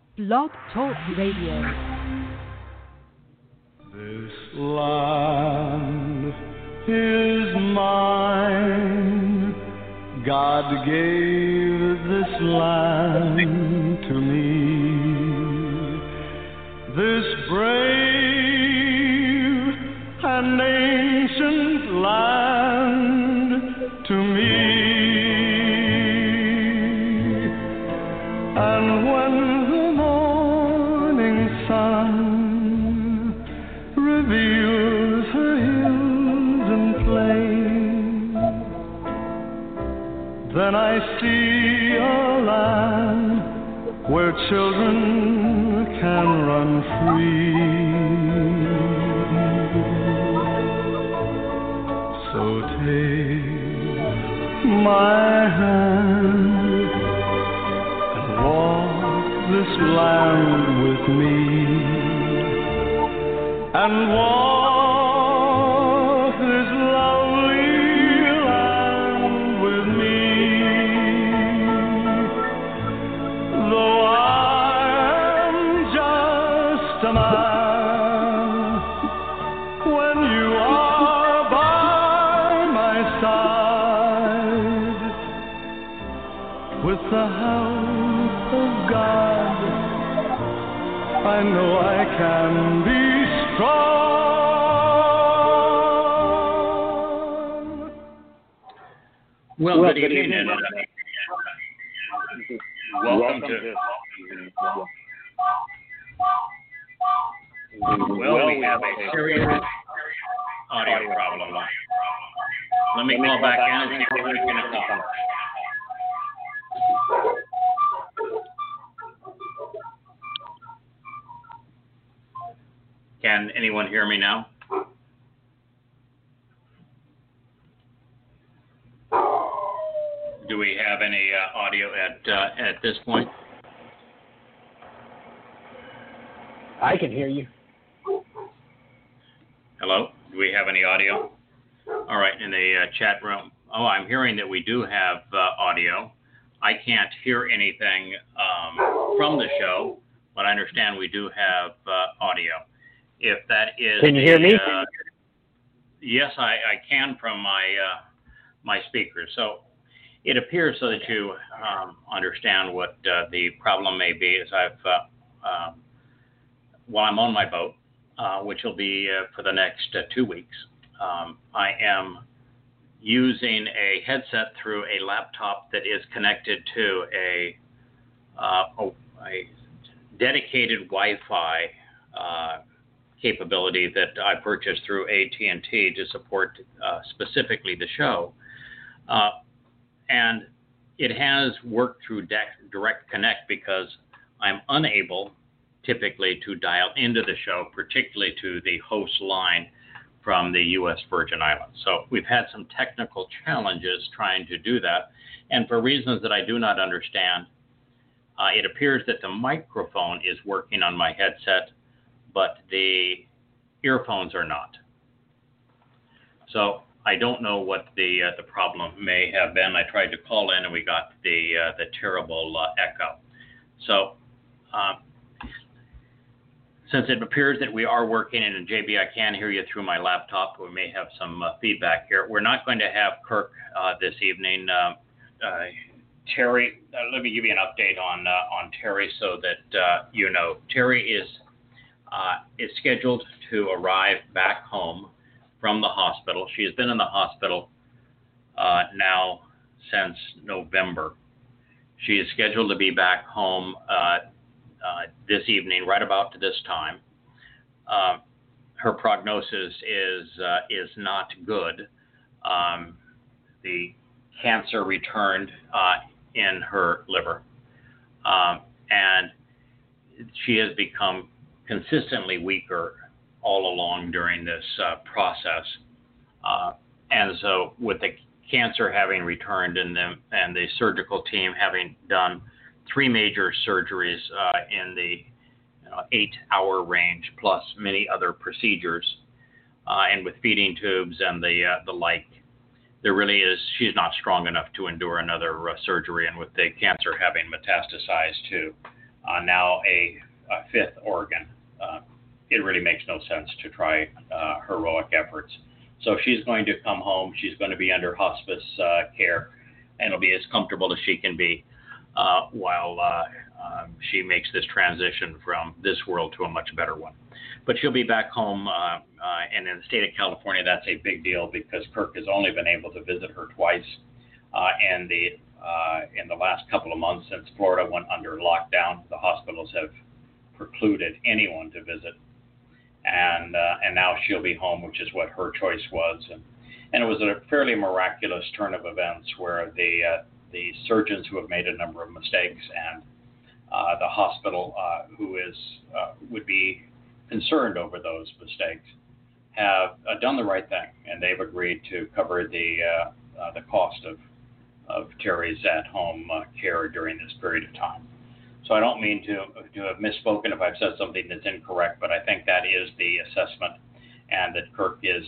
Blog Talk Radio. This land is mine. God gave this land to me. This brave and ancient land to me. And when the morning sun reveals her hills and plains, then I see a land where children can run free. So take my hand and walk this land with me, and walk this lovely land with me. Though I am just a man, when you are by my side, with the help of God, I know I can be strong. Well, good evening, and welcome to. Well, we have a serious audio problem. Let me call back in and see if we can talk. Can anyone hear me now? Do we have any audio at this point? I can hear you. Hello? Do we have any audio? All right, in the chat room. Oh, I'm hearing that we do have audio. I can't hear anything from the show, but I understand we do have audio. If that is, can you hear me? Yes, I can from my speakers. So it appears so that you understand what the problem may be. As while I'm on my boat, which will be for the next 2 weeks, I am using a headset through a laptop that is connected to a dedicated Wi-Fi capability that I purchased through AT&T to support specifically the show. And it has worked through Direct Connect because I'm unable typically to dial into the show, particularly to the host line from the U.S. Virgin Islands. So we've had some technical challenges trying to do that. And for reasons that I do not understand, it appears that the microphone is working on my headset, but the earphones are not. So I don't know what the problem may have been. I tried to call in and we got the terrible echo. So since it appears that we are working, and JB, I can hear you through my laptop, we may have some feedback here. We're not going to have Kirk this evening. Terry, let me give you an update on Terry so that you know. Terry is scheduled to arrive back home from the hospital. She has been in the hospital now since November. She is scheduled to be back home this evening, right about to this time. Her prognosis is not good. The cancer returned in her liver, and she has become consistently weaker all along during this process. And so with the cancer having returned and the surgical team having done 3 major surgeries in the 8-hour range, plus many other procedures, and with feeding tubes and the like, there really is, she's not strong enough to endure another surgery, and with the cancer having metastasized to now a fifth organ. It really makes no sense to try heroic efforts. So she's going to come home. She's going to be under hospice care, and it'll be as comfortable as she can be while she makes this transition from this world to a much better one. But she'll be back home, and in the state of California, that's a big deal because Kirk has only been able to visit her twice in the last couple of months since Florida went under lockdown. The hospitals have precluded anyone to visit, and now she'll be home, which is what her choice was. And it was a fairly miraculous turn of events where the surgeons who have made a number of mistakes and the hospital who would be concerned over those mistakes have done the right thing, and they've agreed to cover the cost of Terry's at-home care during this period of time. So I don't mean to have misspoken if I've said something that's incorrect, but I think that is the assessment, and that Kirk is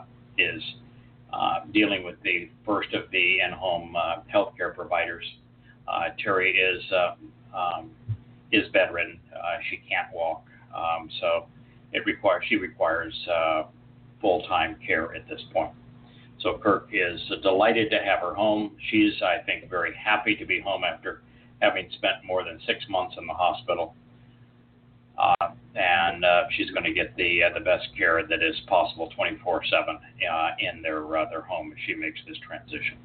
dealing with the first of the in-home healthcare providers. Terry is bedridden. She can't walk, so she requires full-time care at this point. So Kirk is delighted to have her home. She's, I think, very happy to be home after having spent more than 6 months in the hospital. And she's going to get the best care that is possible 24/7 in their home as she makes this transition.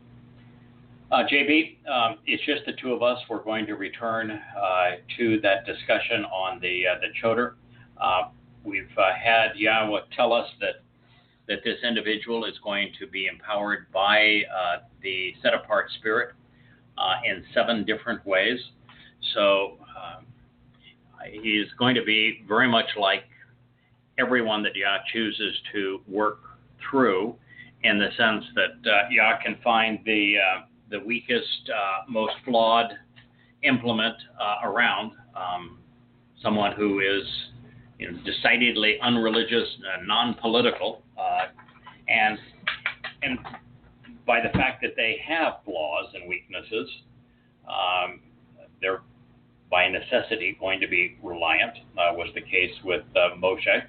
JB, it's just the two of us. We're going to return to that discussion on the Choder. We've had Yahweh tell us that this individual is going to be empowered by the set-apart spirit in 7 different ways. So he's going to be very much like everyone that Yah chooses to work through, in the sense that Yah can find the weakest, most flawed implement around, someone who is decidedly unreligious, non-political, and by the fact that they have flaws and weaknesses, they're by necessity going to be reliant, was the case with Moshe.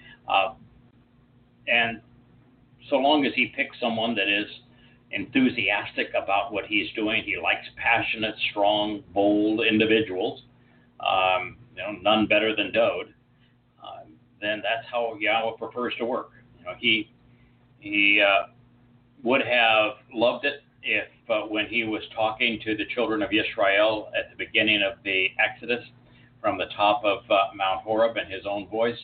And so long as he picks someone that is enthusiastic about what he's doing, he likes passionate, strong, bold individuals, none better than Dode, then that's how Yahweh prefers to work. He would have loved it if when he was talking to the children of Israel at the beginning of the Exodus from the top of Mount Horeb in his own voice,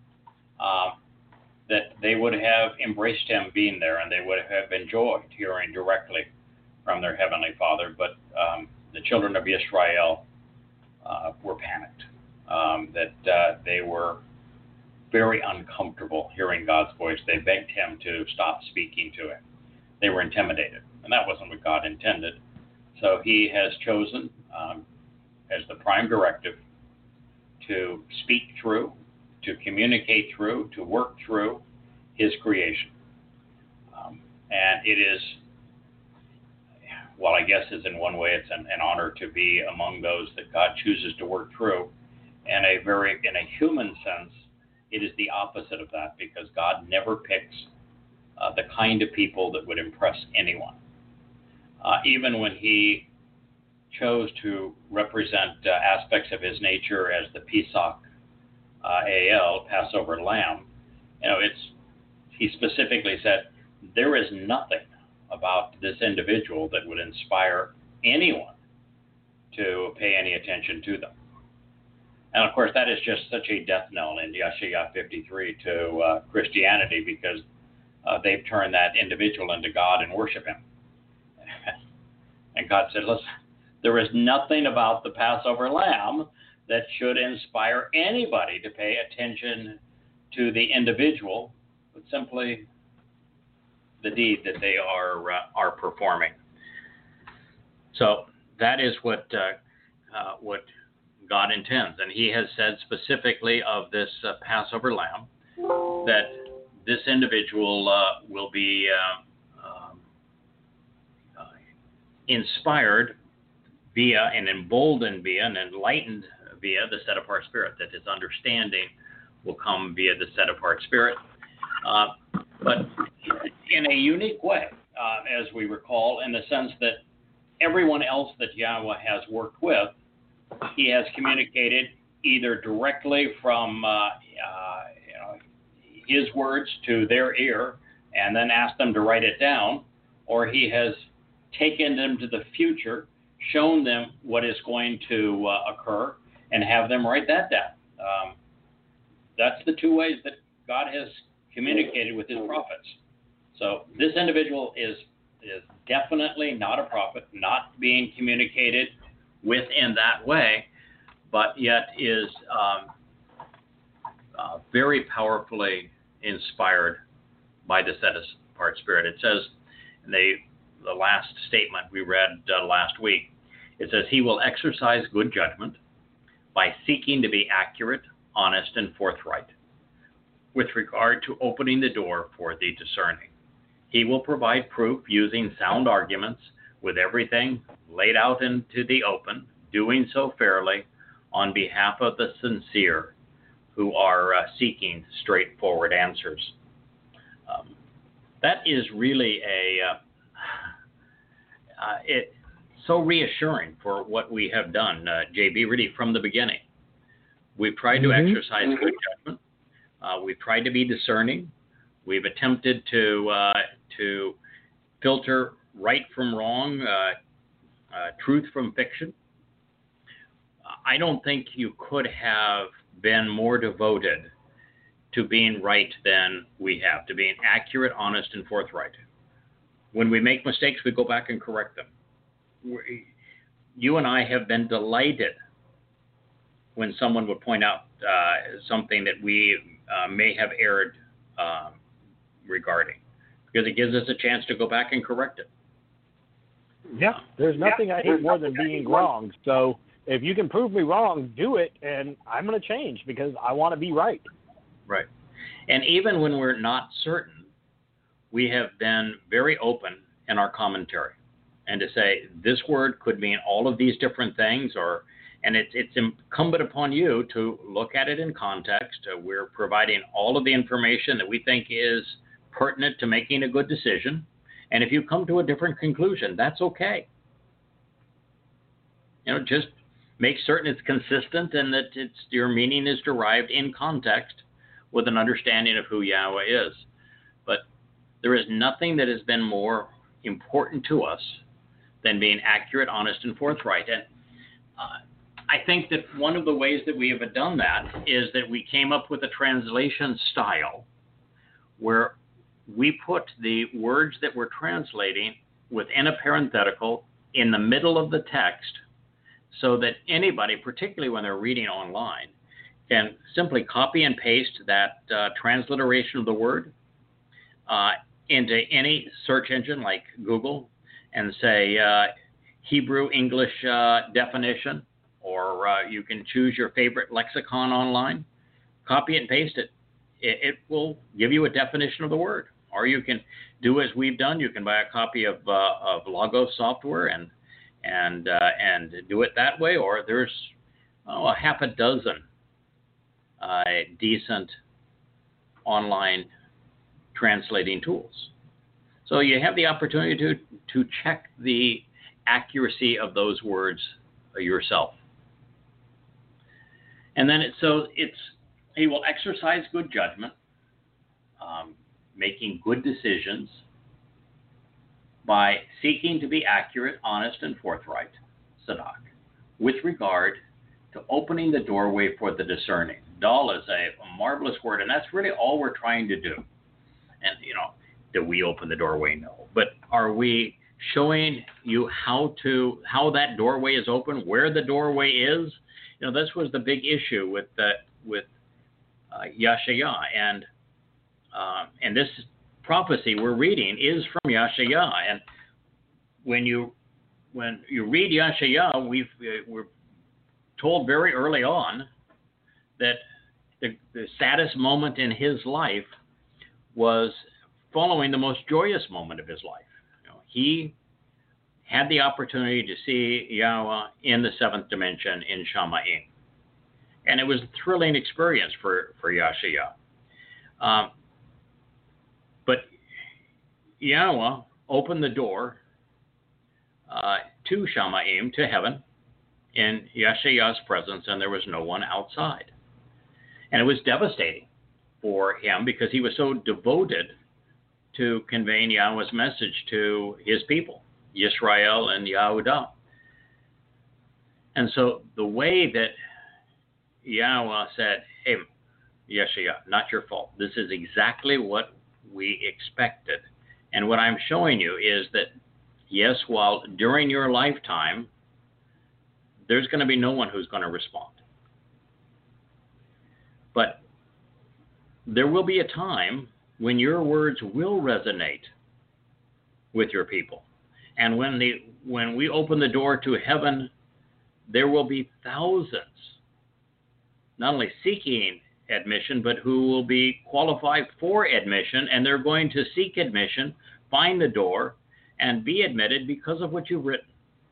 that they would have embraced him being there, and they would have enjoyed hearing directly from their Heavenly Father. But the children of Israel were panicked, that they were very uncomfortable hearing God's voice. They begged him to stop speaking to him. They were intimidated, and that wasn't what God intended. So he has chosen, as the prime directive, to speak through, to communicate through, to work through his creation. And it is, well, I guess is in one way it's an honor to be among those that God chooses to work through. In a human sense, it is the opposite of that, because God never picks the kind of people that would impress anyone. Even when he chose to represent aspects of his nature as the Pesach AL, Passover Lamb, he specifically said, there is nothing about this individual that would inspire anyone to pay any attention to them. And of course, that is just such a death knell in Yeshaya 53 to Christianity, because they've turned that individual into God and worship him. And God said, listen, there is nothing about the Passover Lamb that should inspire anybody to pay attention to the individual, but simply the deed that they are performing. So that is what God intends. And he has said specifically of this Passover Lamb that this individual will be inspired via and emboldened via and enlightened via the set-apart spirit, that his understanding will come via the set-apart spirit. But in a unique way, as we recall, in the sense that everyone else that Yahweh has worked with, he has communicated either directly from his words to their ear and then asked them to write it down, or he has taken them to the future, shown them what is going to occur, and have them write that down. That's the two ways that God has communicated with his prophets. So this individual is definitely not a prophet, not being communicated with in that way, but yet is very powerfully inspired by the set-apart spirit. It says in the last statement we read last week, it says, he will exercise good judgment by seeking to be accurate, honest, and forthright with regard to opening the door for the discerning. He will provide proof using sound arguments with everything laid out into the open, doing so fairly on behalf of the sincere who are seeking straightforward answers. That is really it's so reassuring for what we have done, JB, really from the beginning. We've tried to exercise good judgment. We've tried to be discerning. We've attempted to filter right from wrong, truth from fiction. I don't think you could have been more devoted to being right than we have, to being accurate, honest, and forthright. When we make mistakes, we go back and correct them. You and I have been delighted when someone would point out something that we may have erred regarding, because it gives us a chance to go back and correct it. Yeah, there's nothing I hate more than being wrong. So if you can prove me wrong, do it, and I'm going to change because I want to be right. Right. And even when we're not certain, we have been very open in our commentary, and to say this word could mean all of these different things, and it's incumbent upon you to look at it in context. We're providing all of the information that we think is pertinent to making a good decision. And if you come to a different conclusion, that's okay. Just make certain it's consistent and that your meaning is derived in context with an understanding of who Yahweh is. But there is nothing that has been more important to us than being accurate, honest, and forthright. And I think that one of the ways that we have done that is that we came up with a translation style where we put the words that we're translating within a parenthetical in the middle of the text, so that anybody, particularly when they're reading online, can simply copy and paste that transliteration of the word into any search engine like Google and say Hebrew English definition, or you can choose your favorite lexicon online, copy and paste it. It will give you a definition of the word. Or you can do as we've done. You can buy a copy of Logos software and do it that way. Or there's a half a dozen decent online translating tools. So you have the opportunity to check the accuracy of those words yourself. And then he will exercise good judgment, making good decisions by seeking to be accurate, honest, and forthright, Sadak, with regard to opening the doorway for the discerning. Dal is a marvelous word, and that's really all we're trying to do. And, do we open the doorway? No. But are we showing you how that doorway is open, where the doorway is? This was the big issue with Yashaya, and this prophecy we're reading is from Yashaya. And when you read Yashaya, we're told very early on that the saddest moment in his life was following the most joyous moment of his life. He had the opportunity to see Yahweh in the seventh dimension in Shamayim. And it was a thrilling experience for Yashaya. But Yahweh opened the door to Shamayim, to heaven, in Yashaya's presence, and there was no one outside. And it was devastating for him because he was so devoted to conveying Yahweh's message to his people, Yisrael and Yehudah. And so the way that Yahweh said, hey, Yeshaya, not your fault. This is exactly what we expected. And what I'm showing you is that, yes, while during your lifetime, there's going to be no one who's going to respond. But there will be a time when your words will resonate with your people. And when we open the door to heaven, there will be thousands, not only seeking admission, but who will be qualified for admission, and they're going to seek admission, find the door, and be admitted because of what you've written.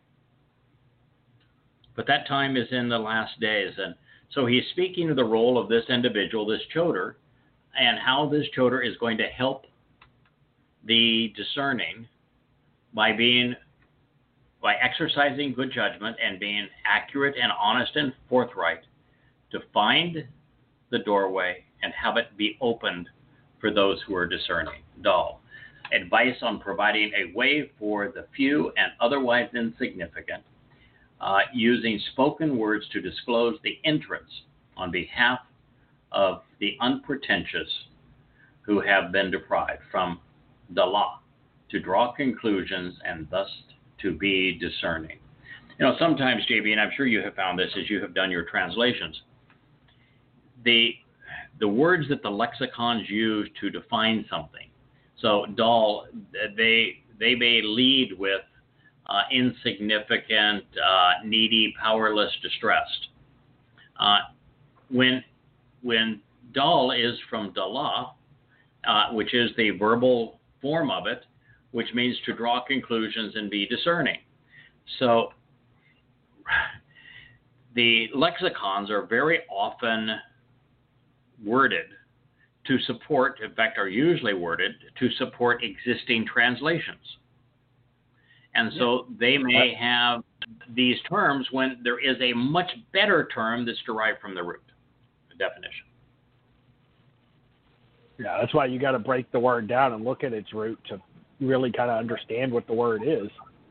But that time is in the last days, and so he's speaking to the role of this individual, this Choder, and how this Choder is going to help the discerning by exercising good judgment and being accurate and honest and forthright to find the doorway and have it be opened for those who are discerning. Dal. Advice on providing a way for the few and otherwise insignificant, using spoken words to disclose the entrance on behalf of the unpretentious who have been deprived from Dalah, to draw conclusions and thus to be discerning. You know, sometimes, JB, and I'm sure you have found this as you have done your translations, the words that the lexicons use to define something. So, Dal, they may lead with insignificant, needy, powerless, distressed. When Dal is from Dalah, which is the verbal form of it, which means to draw conclusions and be discerning. So the lexicons are very often worded to support, in fact, are usually worded to support existing translations. And so they may have these terms when there is a much better term that's derived from the root, the definition. Yeah, that's why you got to break the word down and look at its root to really kind of understand what the word is.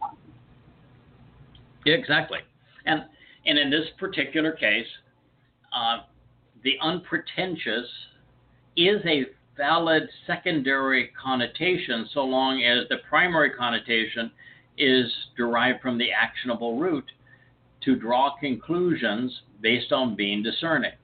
Yeah, exactly. And in this particular case, the unpretentious is a valid secondary connotation so long as the primary connotation is derived from the actionable root to draw conclusions based on being discerning.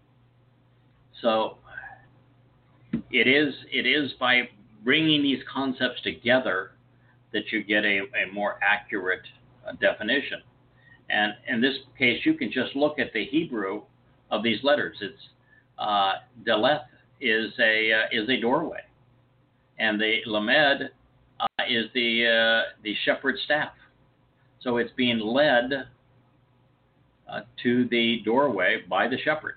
So it is by bringing these concepts together that you get a more accurate definition. And in this case, you can just look at the Hebrew of these letters. It's Deleth is a doorway, and the Lamed is the shepherd's staff. So it's being led to the doorway by the shepherd.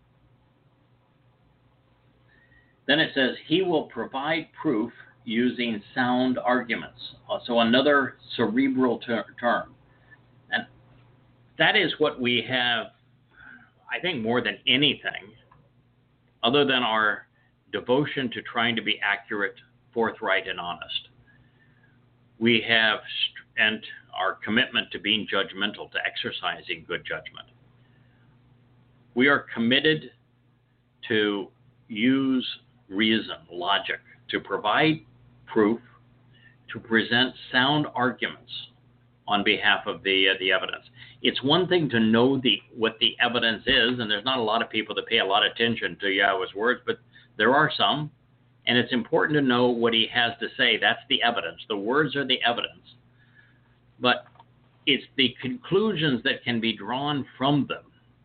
Then it says, he will provide proof using sound arguments. So another cerebral term. And that is what we have, I think, more than anything, other than our devotion to trying to be accurate, forthright, and honest. We have, and our commitment to being judgmental, to exercising good judgment. We are committed to use reason, logic, to provide proof, to present sound arguments on behalf of the evidence. It's one thing to know what the evidence is, and there's not a lot of people that pay a lot of attention to Yahweh's words, but there are some, and it's important to know what he has to say. That's the evidence. The words are the evidence. But it's the conclusions that can be drawn from them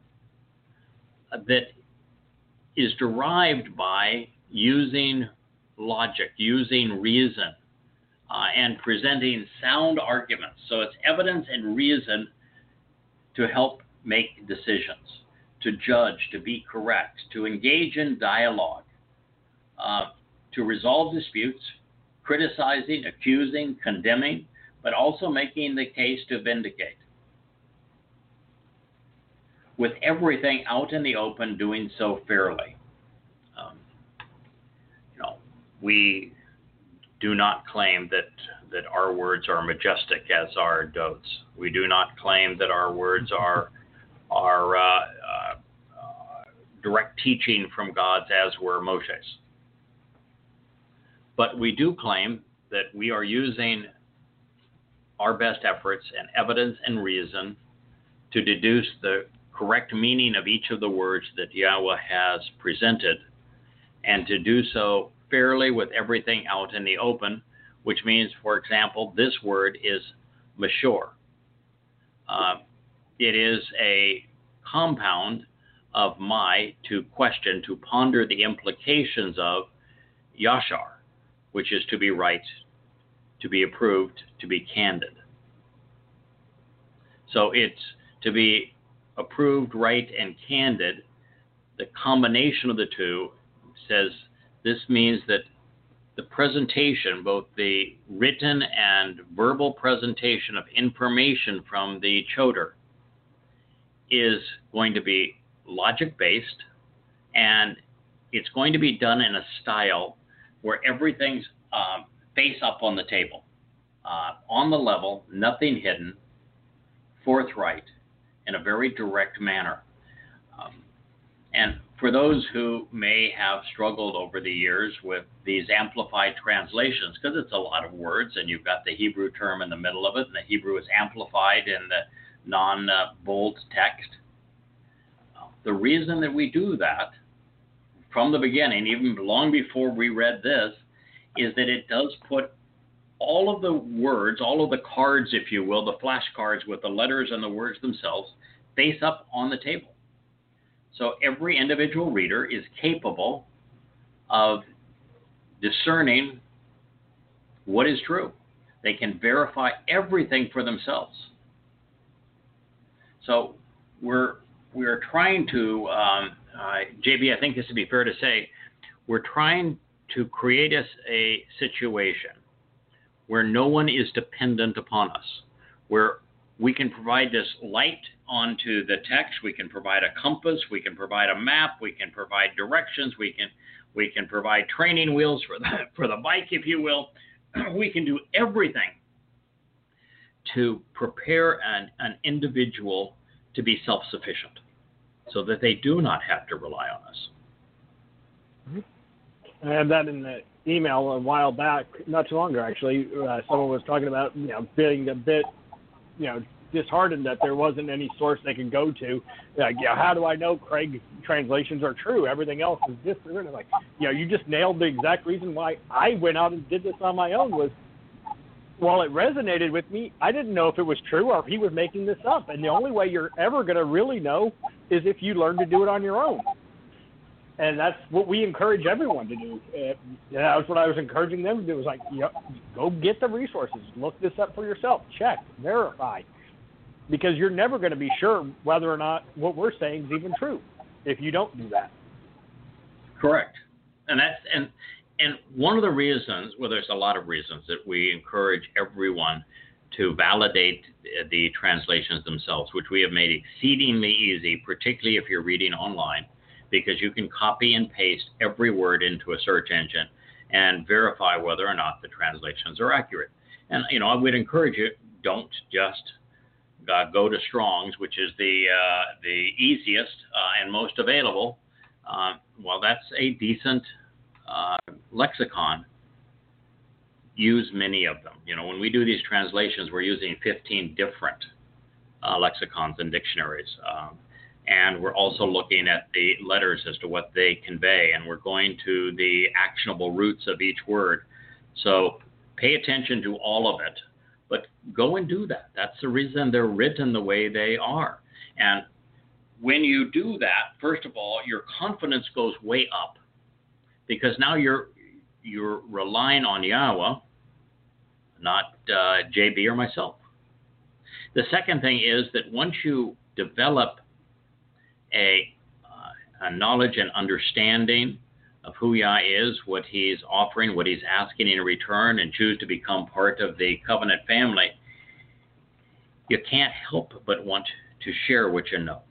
that is derived by using logic, using reason, and presenting sound arguments. So it's evidence and reason to help make decisions, to judge, to be correct, to engage in dialogue, to resolve disputes, criticizing, accusing, condemning, but also making the case to vindicate. With everything out in the open, doing so fairly. We do not claim that our words are majestic as are Dodds. We do not claim that our words are direct teaching from God's as were Moshe's. But we do claim that we are using our best efforts and evidence and reason to deduce the correct meaning of each of the words that Yahweh has presented, and to do so fairly with everything out in the open, which means, for example, this word is Mashor. It is a compound of my, to question, to ponder the implications of Yashar, which is to be right, to be approved, to be candid. So it's to be approved, right, and candid. The combination of the two says this means that the presentation, both the written and verbal presentation of information from the Choder, is going to be logic-based, and it's going to be done in a style where everything's face up on the table, on the level, nothing hidden, forthright, in a very direct manner. And for those who may have struggled over the years with these amplified translations, because it's a lot of words and you've got the Hebrew term in the middle of it, and the Hebrew is amplified in the non-bold text. The reason that we do that from the beginning, even long before we read this, is that it does put all of the words, all of the cards, if you will, the flashcards with the letters and the words themselves, face up on the table. So every individual reader is capable of discerning what is true. They can verify everything for themselves. So we're trying to, JB, I think this would be fair to say, we're trying to create us a situation where no one is dependent upon us, where we can provide this light onto the text, we can provide a compass, we can provide a map, we can provide directions, we can provide training wheels for the bike, if you will. We can do everything to prepare an individual to be self-sufficient so that they do not have to rely on us. I had that in the email a while back, not too long ago, actually. Someone was talking about, being a bit, disheartened that there wasn't any source they could go to. Like, how do I know Craig translations are true? Everything else is different. Like, you just nailed the exact reason why I went out and did this on my own was, while it resonated with me, I didn't know if it was true or if he was making this up. And the only way you're ever going to really know is if you learn to do it on your own. And that's what we encourage everyone to do. That was what I was encouraging them to do. Was like, go get the resources. Look this up for yourself. Check. Verify. Because you're never going to be sure whether or not what we're saying is even true if you don't do that. Correct. And that's and one of the reasons, well, there's a lot of reasons that we encourage everyone to validate the translations themselves, which we have made exceedingly easy, particularly if you're reading online, because you can copy and paste every word into a search engine and verify whether or not the translations are accurate. And, I would encourage you, don't just go to Strong's, which is the easiest and most available. While that's a decent lexicon, use many of them. When we do these translations, we're using 15 different lexicons and dictionaries. And we're also looking at the letters as to what they convey, and we're going to the actionable roots of each word. So pay attention to all of it, but go and do that. That's the reason they're written the way they are. And when you do that, first of all, your confidence goes way up, because now you're relying on Yahweh not JB or myself. The second thing is that once you develop a knowledge and understanding of who Yah is, what he's offering, what he's asking in return, and choose to become part of the covenant family, you can't help but want to share what you know.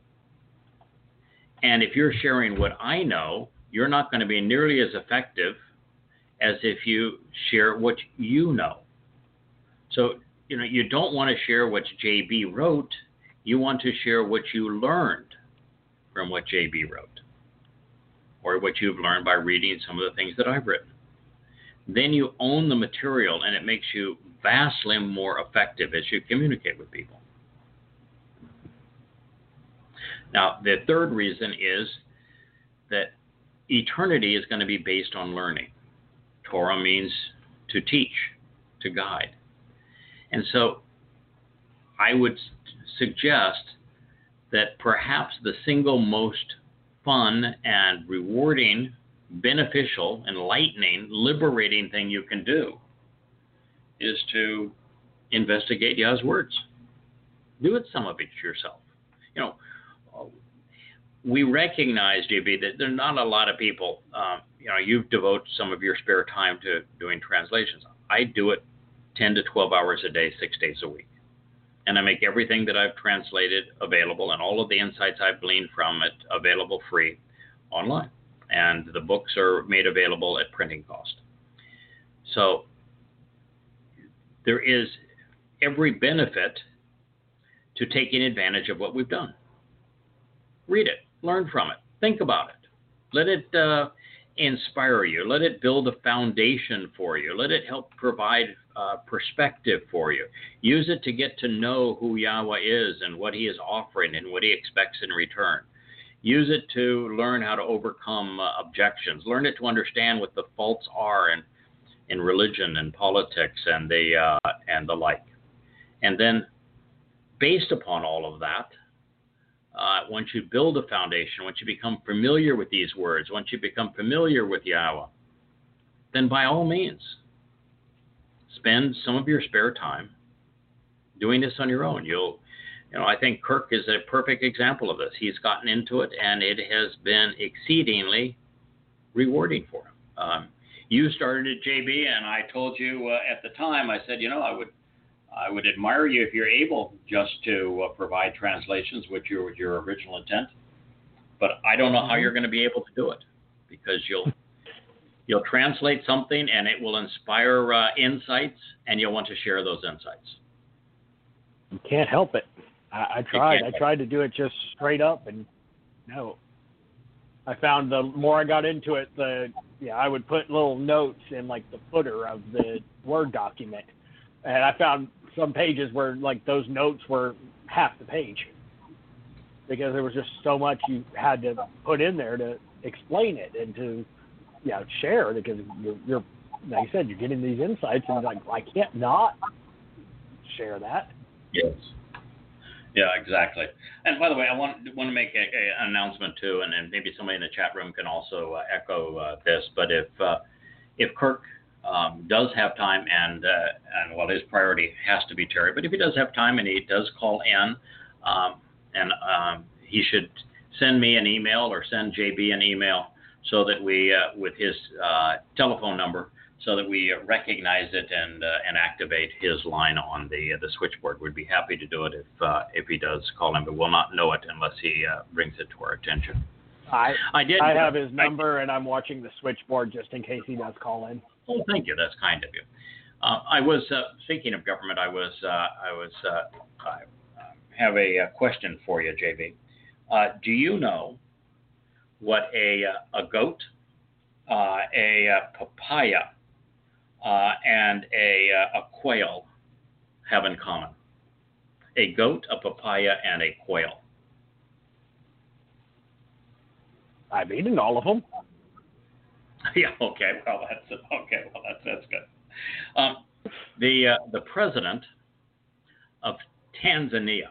And if you're sharing what I know, you're not going to be nearly as effective as if you share what you know. So, you don't want to share what JB wrote. You want to share what you learned from what JB wrote, or what you've learned by reading some of the things that I've written. Then you own the material, and it makes you vastly more effective as you communicate with people. Now, the third reason is that eternity is going to be based on learning. Torah means to teach, to guide. And so I would suggest that perhaps the single most fun and rewarding, beneficial, enlightening, liberating thing you can do is to investigate Yah's words. Do it some of it yourself. We recognize, JB, that there are not a lot of people, you devote some of your spare time to doing translations. I do it 10 to 12 hours a day, 6 days a week. And I make everything that I've translated available, and all of the insights I've gleaned from it available free online. And the books are made available at printing cost. So there is every benefit to taking advantage of what we've done. Read it, learn from it, think about it. Let it inspire you. Let it build a foundation for you. Let it help provide perspective for you. Use it to get to know who Yahweh is and what he is offering and what he expects in return. Use it to learn how to overcome objections. Learn it to understand what the faults are in religion and politics and the like. And then, based upon all of that, once you build a foundation, once you become familiar with these words, once you become familiar with Yahweh, then by all means, spend some of your spare time doing this on your own. I think Kirk is a perfect example of this. He's gotten into it, and it has been exceedingly rewarding for him. You started at JB, and I told you at the time, I said, I would admire you if you're able just to provide translations, which were your original intent. But I don't know how you're going to be able to do it, because you'll translate something and it will inspire insights, and you'll want to share those insights. You can't help it. I tried. I tried to do it just straight up, and no. I found the more I got into it, I would put little notes in like the footer of the Word document, and I found some pages where like those notes were half the page, because there was just so much you had to put in there to explain it and to share, because you're like you said, you're getting these insights, and like I can't not share that. Yes. Yeah, exactly. And by the way, I want to make an announcement too, and then maybe somebody in the chat room can also echo this. But if Kirk does have time, and his priority has to be Terry, but if he does have time and he does call in, he should send me an email or send JB an email, so that we, with his telephone number, so that we recognize it and activate his line on the switchboard. We'd be happy to do it if he does call in, but we'll not know it unless he brings it to our attention. I have his number, and I'm watching the switchboard just in case he does call in. Oh, thank you. That's kind of you. I was speaking of government. I have a question for you, JB. Do you know what a goat, a papaya, and a quail have in common? A goat, a papaya, and a quail. I've eaten all of them. Yeah. Okay. Well, that's good. The president of Tanzania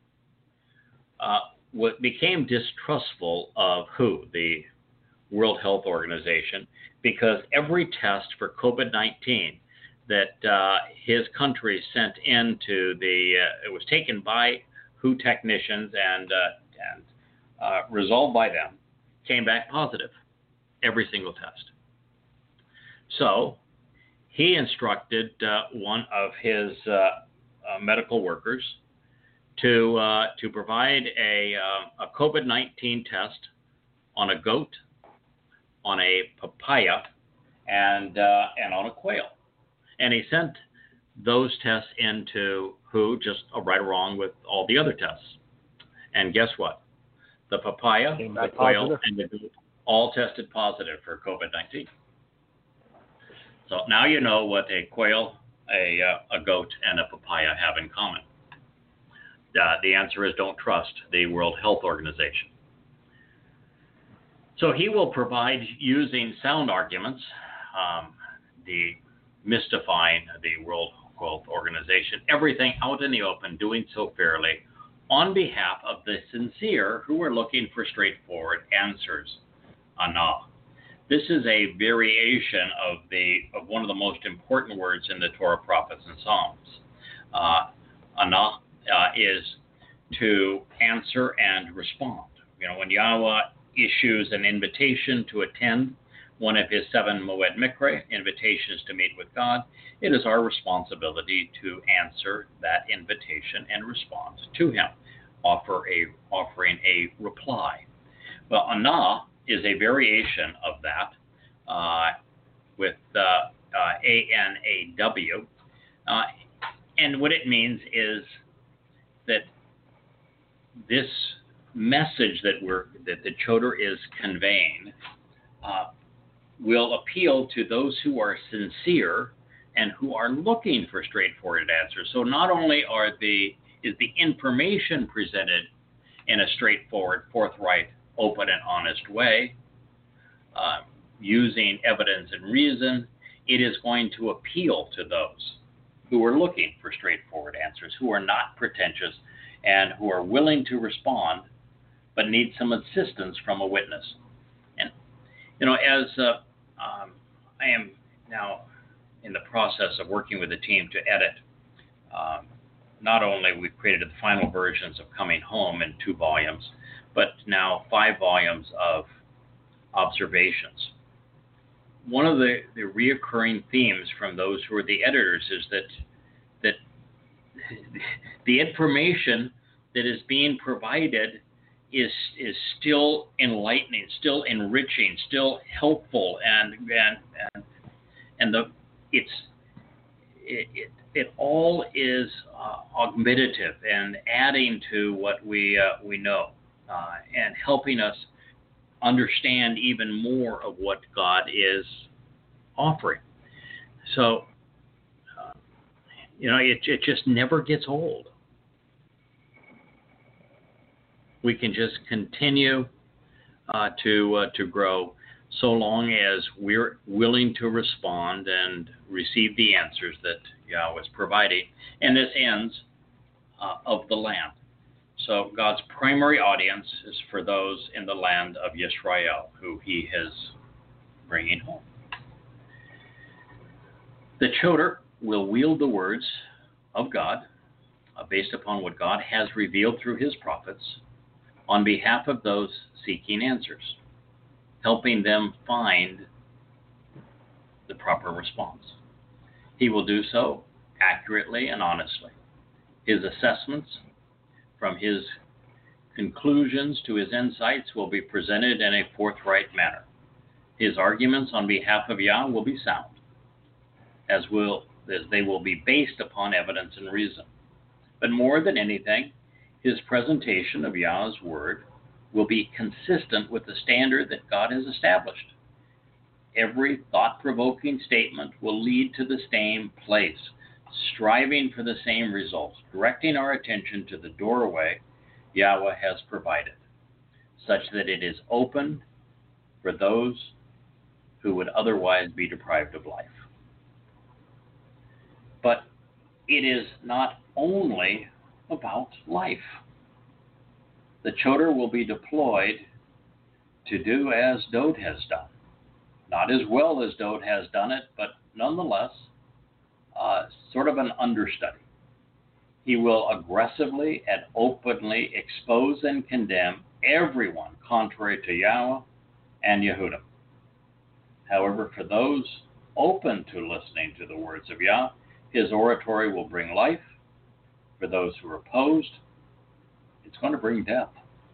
became distrustful of the World Health Organization, because every test for COVID-19 that his country sent into it was taken by WHO technicians and resolved by them, came back positive, every single test. So he instructed one of his medical workers to provide a COVID-19 test on a goat, on a papaya, and on a quail. And he sent those tests into WHO, just right or wrong with all the other tests. And guess what? The papaya, the quail, positive. and the goat all tested positive for COVID-19. So now you know what a quail, a goat, and a papaya have in common. The answer is don't trust the World Health Organization. So he will provide, using sound arguments, mystifying the World Health Organization, everything out in the open, doing so fairly, on behalf of the sincere who are looking for straightforward answers. Ana. This is a variation of one of the most important words in the Torah, prophets, and Psalms. Ana is to answer and respond. You know, when Yahweh issues an invitation to attend one of his 7 Moed Mikra, invitations to meet with God, it is our responsibility to answer that invitation and respond to him, offering a reply. Well, Ana is a variation of that with A-N-A-W. And what it means is that this message that the Choder is conveying will appeal to those who are sincere and who are looking for straightforward answers. So not only is the information presented in a straightforward, forthright, open, and honest way, using evidence and reason, it is going to appeal to those who are looking for straightforward answers, who are not pretentious, and who are willing to respond, but need some assistance from a witness. And, you know, as I am now in the process of working with the team to edit, not only we've created the final versions of Coming Home in 2 volumes, but now 5 volumes of observations. One of the reoccurring themes from those who are the editors is that the information that is being provided is still enlightening, still enriching, still helpful, and it all is augmentative and adding to what we know, and helping us understand even more of what God is offering. So, you know, it just never gets old. We can just continue to grow so long as we're willing to respond and receive the answers that Yahweh is providing. And this ends of the land. So God's primary audience is for those in the land of Yisrael, who he is bringing home. The Choder will wield the words of God based upon what God has revealed through his prophets on behalf of those seeking answers, helping them find the proper response. He will do so accurately and honestly. His assessments from his conclusions to his insights will be presented in a forthright manner. His arguments on behalf of Yah will be sound, as they will be based upon evidence and reason. But more than anything, his presentation of Yah's word will be consistent with the standard that God has established. Every thought-provoking statement will lead to the same place, striving for the same results, directing our attention to the doorway Yahweh has provided, such that it is open for those who would otherwise be deprived of life. But it is not only about life. The Choder will be deployed to do as Dode has done. Not as well as Dode has done it, but nonetheless, sort of an understudy. He will aggressively and openly expose and condemn everyone contrary to Yahweh and Yehudim. However, for those open to listening to the words of Yah, his oratory will bring life. For those who are opposed, it's going to bring death.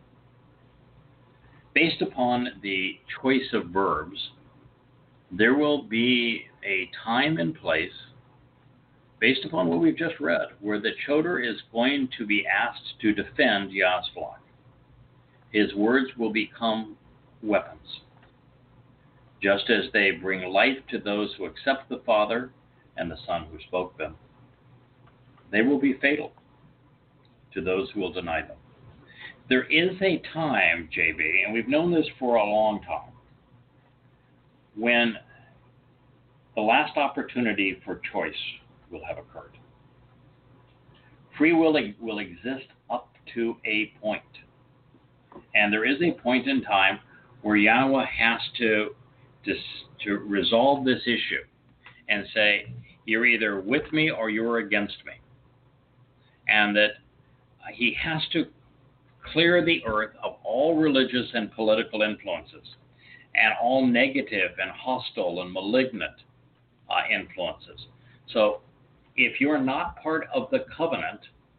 Based upon the choice of verbs, there will be a time and place, based upon what we've just read, where the choder is going to be asked to defend Yah's flock. His words will become weapons. Just as they bring life to those who accept the Father and the Son who spoke them, they will be fatal to those who will deny them. There is a time, JB, and we've known this for a long time, when the last opportunity for choice will have occurred. Free will exist up to a point. And there is a point in time where Yahweh has to resolve this issue and say, you're either with me or you're against me. And that he has to clear the earth of all religious and political influences and all negative and hostile and malignant influences. So if you're not part of the covenant,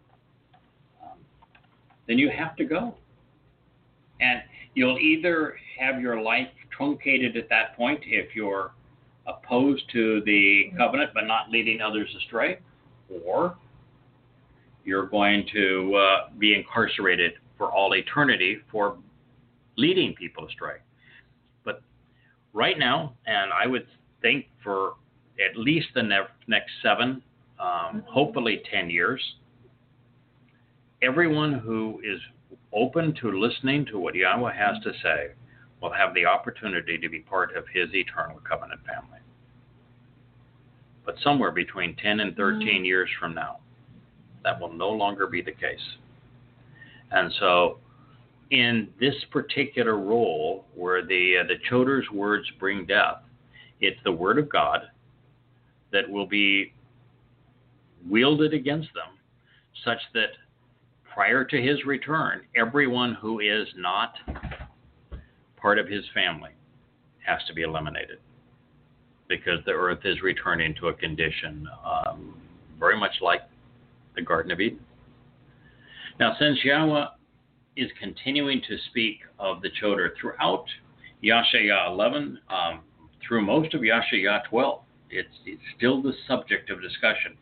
then you have to go. And you'll either have your life truncated at that point if you're opposed to the covenant but not leading others astray, or you're going to be incarcerated for all eternity for leading people astray. But right now, and I would think for at least the next 7, hopefully 10 years, everyone who is open to listening to what Yahweh has to say will have the opportunity to be part of his eternal covenant family. But somewhere between 10 and 13 years from now, that will no longer be the case. And so in this particular role where the choder's words bring death, it's the word of God that will be wielded against them, such that prior to his return, everyone who is not part of his family has to be eliminated, because the earth is returning to a condition very much like the Garden of Eden. Now, since Yahweh is continuing to speak of the choder throughout Yasha'yah 11, through most of Yasha'yah 12, it's still the subject of discussion.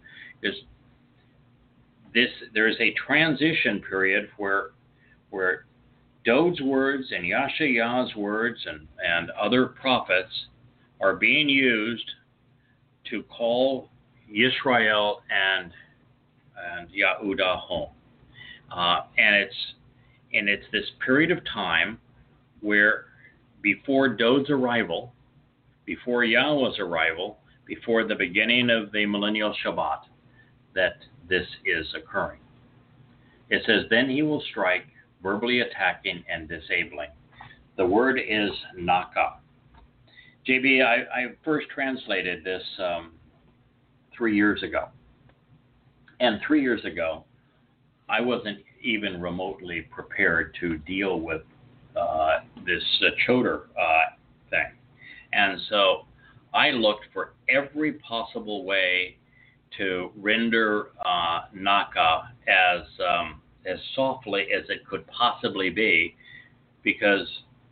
There is a transition period where Dod's words and Yasha'yah's words and other prophets are being used to call Yisrael and Yehudah home. And it's this period of time where before Dod's arrival, before Yahweh's arrival, before the beginning of the millennial Shabbat, that this is occurring. It says, then he will strike, verbally attacking and disabling. The word is Naka. JB, I first translated this 3 years ago. And 3 years ago, I wasn't even remotely prepared to deal with this choder thing. And so I looked for every possible way to render Naka as softly as it could possibly be, because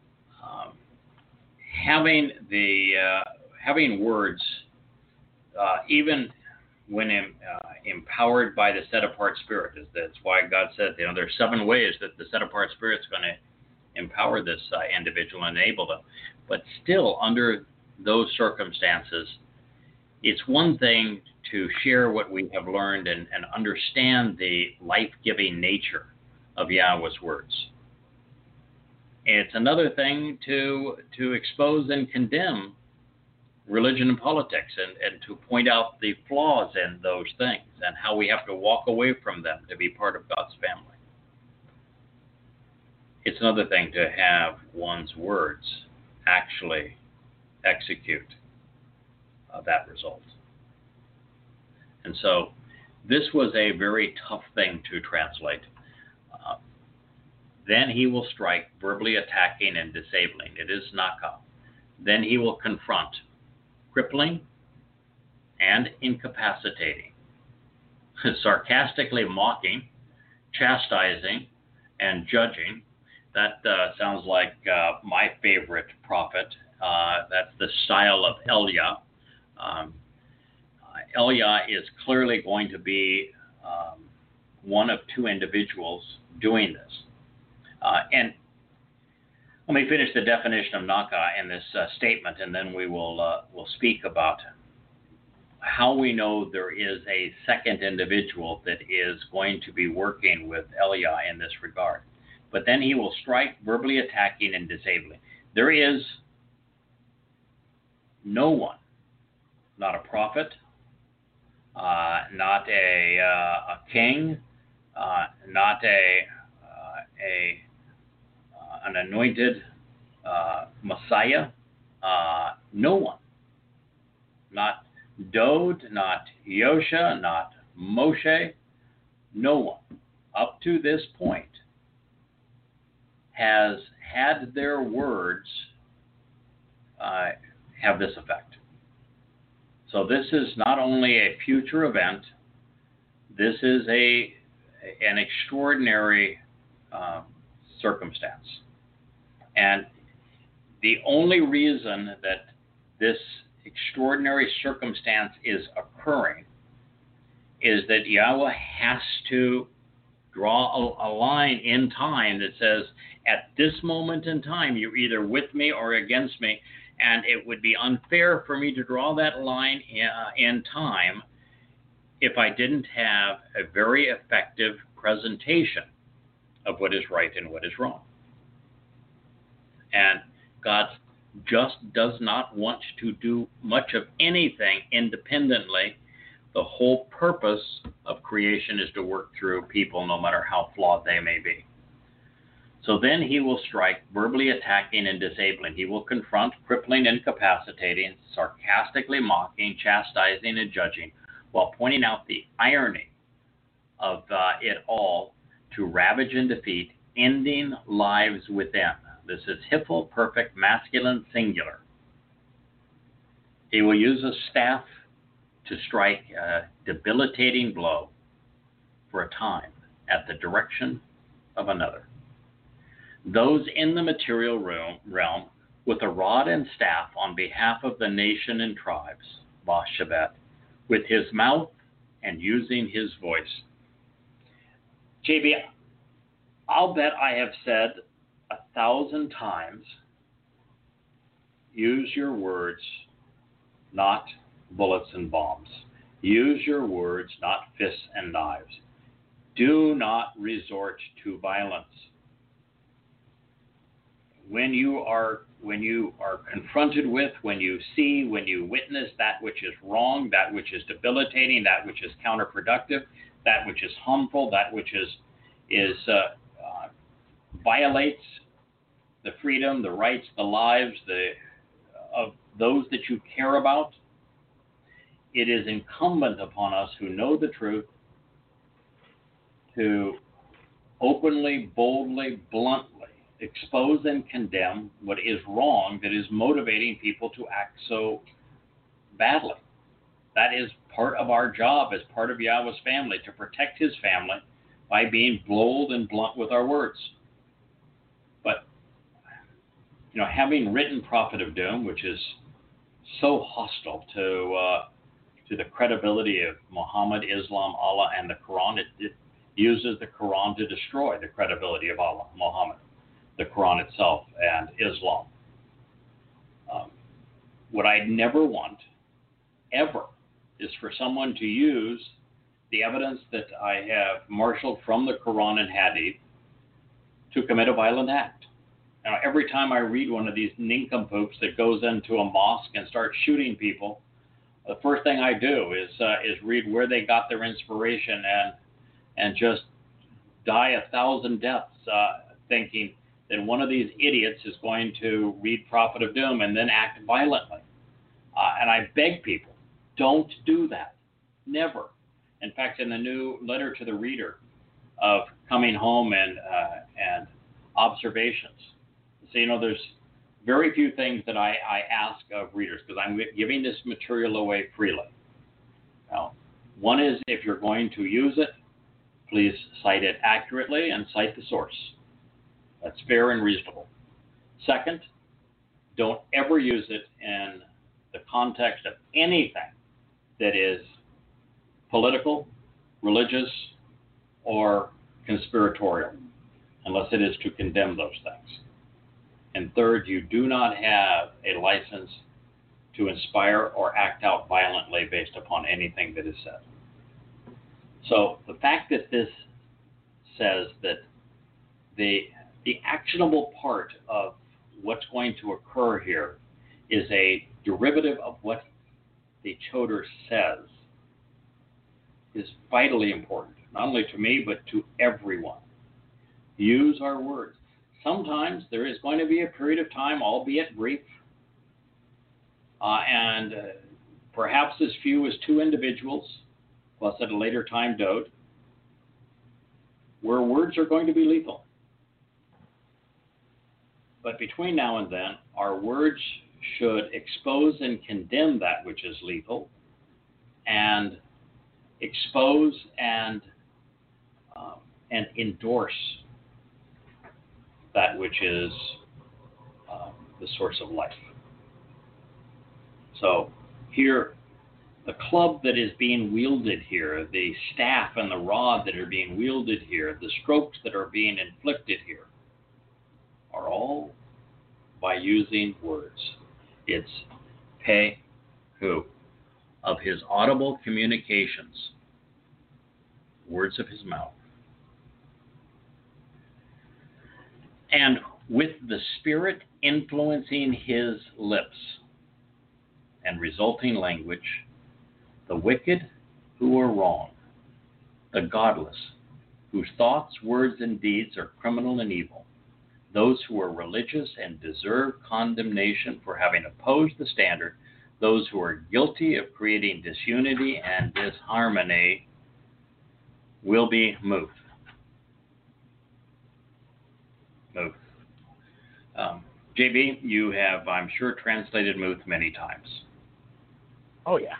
having words, even when empowered by the set-apart spirit, that's why God said, there are 7 ways that the set-apart spirit's going to empower this individual and enable them. But still, under those circumstances, it's one thing to share what we have learned and understand the life-giving nature of Yahweh's words. It's another thing to expose and condemn religion and politics and to point out the flaws in those things and how we have to walk away from them to be part of God's family. It's another thing to have one's words actually execute that result. And so this was a very tough thing to translate. Then he will strike, verbally attacking and disabling. It is naka. Then he will confront, crippling and incapacitating, sarcastically mocking, chastising, and judging. That sounds like my favorite prophet. That's the style of Elia. Elia is clearly going to be one of two individuals doing this. And let me finish the definition of naka in this statement, and then we'll speak about how we know there is a second individual that is going to be working with Elia in this regard. But then he will strike, verbally attacking and disabling. There is no one, not a prophet, not a king, not an anointed Messiah, no one, not Dode, not Yosha, not Moshe, no one up to this point has had their words have this effect. So this is not only a future event, this is an extraordinary circumstance. And the only reason that this extraordinary circumstance is occurring is that Yahweh has to draw a line in time that says, at this moment in time, you're either with me or against me, and it would be unfair for me to draw that line in time if I didn't have a very effective presentation of what is right and what is wrong. And God just does not want to do much of anything independently. The whole purpose of creation is to work through people, no matter how flawed they may be. So then he will strike, verbally attacking and disabling. He will confront, crippling, incapacitating, sarcastically mocking, chastising, and judging, while pointing out the irony of it all, to ravage and defeat, ending lives within. This is Hiphil, perfect, masculine, singular. He will use a staff to strike a debilitating blow for a time at the direction of another. Those in the material realm with a rod and staff on behalf of the nation and tribes, Bashabet, with his mouth and using his voice. JB, I'll bet I have said 1,000 times, use your words, not bullets and bombs. Use your words, not fists and knives. Do not resort to violence. When you are confronted with, when you see, when you witness that which is wrong, that which is debilitating, that which is counterproductive, that which is harmful, that which violates the freedom, the rights, the lives of those that you care about, it is incumbent upon us who know the truth to openly, boldly, bluntly expose and condemn what is wrong that is motivating people to act so badly. That is part of our job as part of Yahweh's family, to protect his family by being bold and blunt with our words. But, having written Prophet of Doom, which is so hostile to the credibility of Muhammad, Islam, Allah, and the Quran, it uses the Quran to destroy the credibility of Allah, Muhammad, the Quran itself, and Islam. What I never want, ever, is for someone to use the evidence that I have marshaled from the Quran and Hadith to commit a violent act. Now, every time I read one of these nincompoops that goes into a mosque and starts shooting people, the first thing I do is read where they got their inspiration and just die 1,000 deaths thinking that one of these idiots is going to read Prophet of Doom and then act violently. And I beg people, don't do that. Never. In fact, in the new letter to the reader of coming home and observations, so there's very few things that I ask of readers because I'm giving this material away freely. Now, one is if you're going to use it, please cite it accurately and cite the source. That's fair and reasonable. Second, don't ever use it in the context of anything that is political, religious, or conspiratorial, unless it is to condemn those things. And third, you do not have a license to inspire or act out violently based upon anything that is said. So the fact that this says that the actionable part of what's going to occur here is a derivative of what the Chodar says is vitally important, not only to me, but to everyone. Use our words. Sometimes there is going to be a period of time, albeit brief, and perhaps as few as 2 individuals, plus at a later time Dode, where words are going to be lethal. But between now and then, our words should expose and condemn that which is lethal, and expose and endorse that which is the source of life. So here, the club that is being wielded here, the staff and the rod that are being wielded here, the strokes that are being inflicted here, are all by using words. It's Pehu, of his audible communications, words of his mouth. And with the Spirit influencing his lips and resulting language, the wicked who are wrong, the godless, whose thoughts, words, and deeds are criminal and evil, those who are religious and deserve condemnation for having opposed the standard, those who are guilty of creating disunity and disharmony, will be moved. Muth. JB, you have, I'm sure, translated Muth many times. Oh, yeah.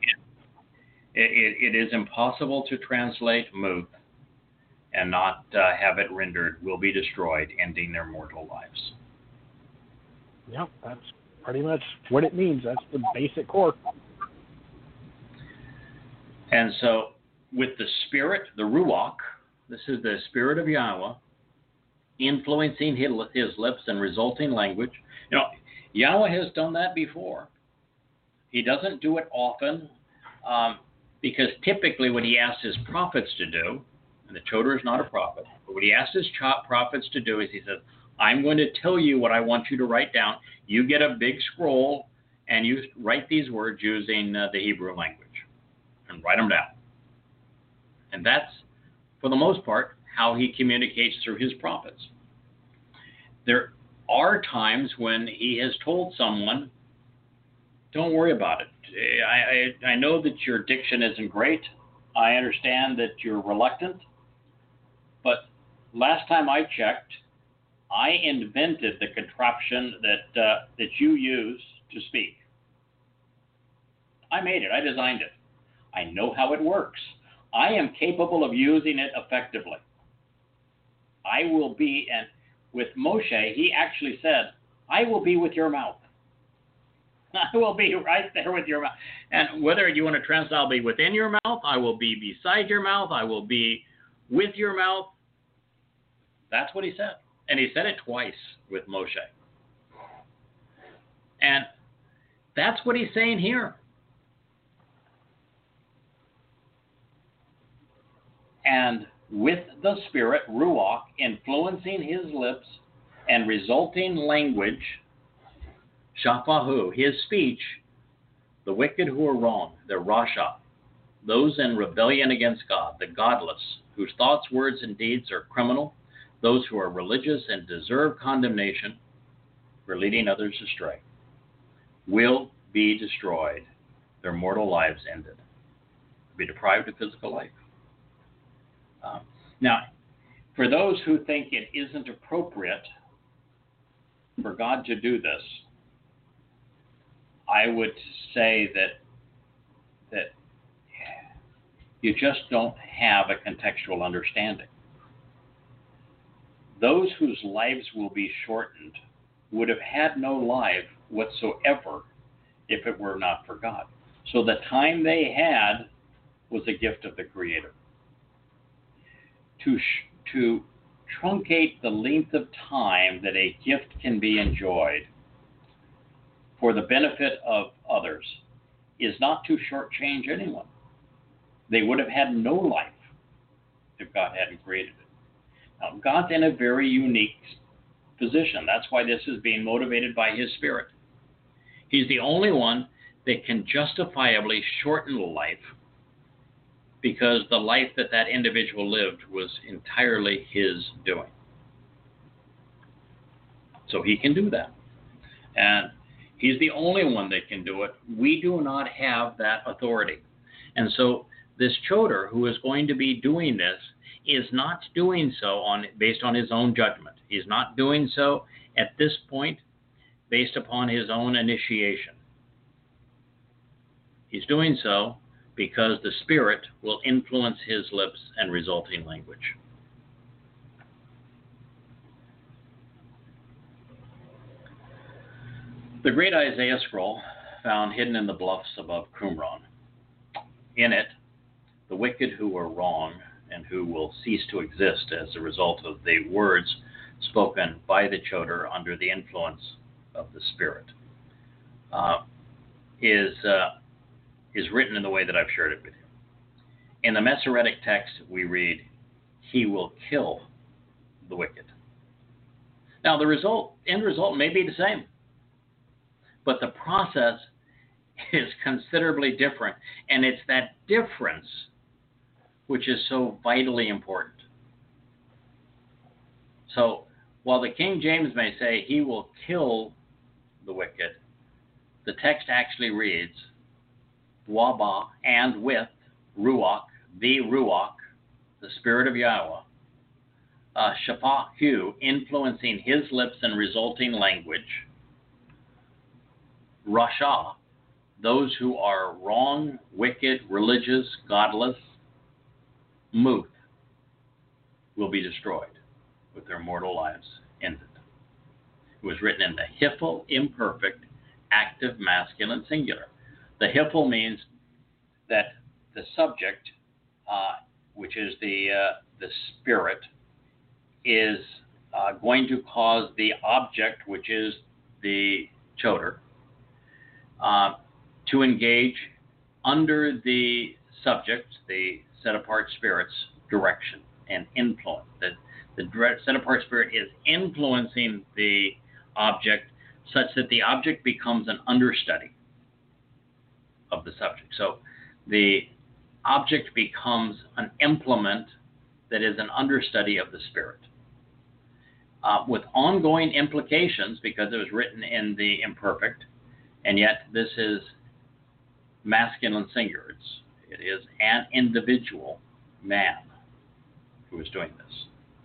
It is impossible to translate Muth and not have it rendered will be destroyed, ending their mortal lives. Yep, that's pretty much what it means. That's the basic core. And so with the Spirit, the Ruach, this is the Spirit of Yahweh, influencing his lips and resulting language. Yahweh has done that before. He doesn't do it often because typically what he asks his prophets to do, and the Chodar is not a prophet, but what he asks his prophets to do is he says, I'm going to tell you what I want you to write down. You get a big scroll and you write these words using the Hebrew language and write them down. And that's, for the most part, how he communicates through his prophets. There are times when he has told someone, don't worry about it. I know that your diction isn't great. I understand that you're reluctant. But last time I checked, I invented the contraption that you use to speak. I made it. I designed it. I know how it works. I am capable of using it effectively. I will be, and with Moshe, he actually said, I will be with your mouth. I will be right there with your mouth. And whether you want to translate, I'll be within your mouth, I will be beside your mouth, I will be with your mouth. That's what he said. And he said it twice with Moshe. And that's what he's saying here. And with the Spirit, Ruach, influencing his lips and resulting language, Shafahu, his speech, the wicked who are wrong, the Rasha, those in rebellion against God, the godless, whose thoughts, words, and deeds are criminal, those who are religious and deserve condemnation for leading others astray, will be destroyed, their mortal lives ended. be deprived of physical life. Now, for those who think it isn't appropriate for God to do this, I would say that you just don't have a contextual understanding. Those whose lives will be shortened would have had no life whatsoever if it were not for God. So the time they had was a gift of the Creator. To truncate the length of time that a gift can be enjoyed for the benefit of others is not to shortchange anyone. They would have had no life if God hadn't created it. Now, God's in a very unique position. That's why this is being motivated by His Spirit. He's the only one that can justifiably shorten life because the life that that individual lived was entirely His doing. So He can do that. And He's the only one that can do it. We do not have that authority. And so this Choder, who is going to be doing this, is not doing so based on his own judgment. He's not doing so at this point based upon his own initiation. He's doing so because the Spirit will influence his lips and resulting language. The great Isaiah scroll, found hidden in the bluffs above Qumran. In it, the wicked who are wrong and who will cease to exist as a result of the words spoken by the Choder under the influence of the Spirit, is written in the way that I've shared it with you. In the Masoretic text, we read, "He will kill the wicked." Now, the end result may be the same, but the process is considerably different, and it's that difference which is so vitally important. So, while the King James may say, "He will kill the wicked," the text actually reads, "Waba," and with Ruach, the Spirit of Yahweh, Shapahu, influencing his lips and resulting language, Rasha, those who are wrong, wicked, religious, godless, Muth, will be destroyed with their mortal lives ended. It was written in the Hiphil imperfect, active, masculine, singular. The Hiphil means that the subject, which is the Spirit, is going to cause the object, which is the Choder, to engage under the subject, the set-apart Spirit's direction and influence. The set-apart Spirit is influencing the object such that the object becomes an understudy of the subject. So the object becomes an implement that is an understudy of the Spirit, with ongoing implications because it was written in the imperfect, and yet this is masculine singular. It is an individual man who is doing this.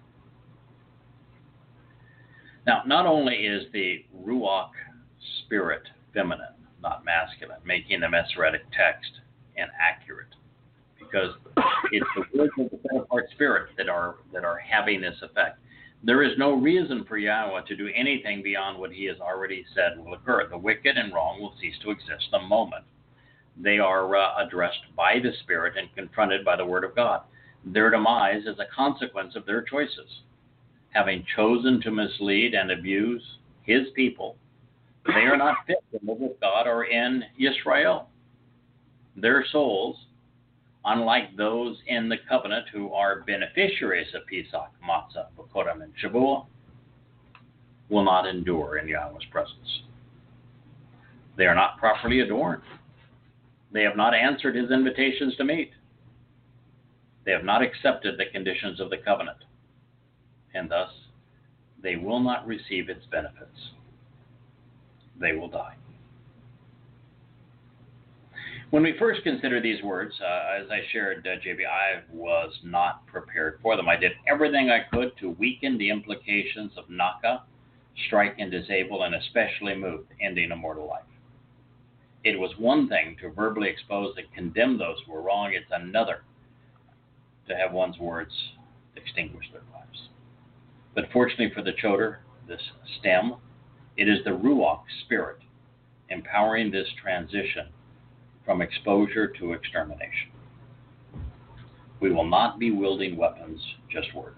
Now, not only is the Ruach Spirit feminine, not masculine, making the Masoretic text inaccurate, because it's the words of the set-apart Spirit that are having this effect. There is no reason for Yahweh to do anything beyond what He has already said will occur. The wicked and wrong will cease to exist the moment they are addressed by the Spirit and confronted by the Word of God. Their demise is a consequence of their choices. Having chosen to mislead and abuse His people, they are not fit to live with God or in Israel. Their souls, unlike those in the covenant who are beneficiaries of Pesach, Matzah, Bokorim, and Shavuot, will not endure in Yahweh's presence. They are not properly adorned. They have not answered His invitations to meet. They have not accepted the conditions of the covenant, and thus they will not receive its benefits. They will die. When we first considered these words, as I shared, JB, I was not prepared for them. I did everything I could to weaken the implications of Naka, strike and disable, and especially move, ending a mortal life. It was one thing to verbally expose and condemn those who were wrong. It's another to have one's words extinguish their lives. But fortunately for the Choder, this stem, it is the Ruach spirit empowering this transition from exposure to extermination. We will not be wielding weapons, just words.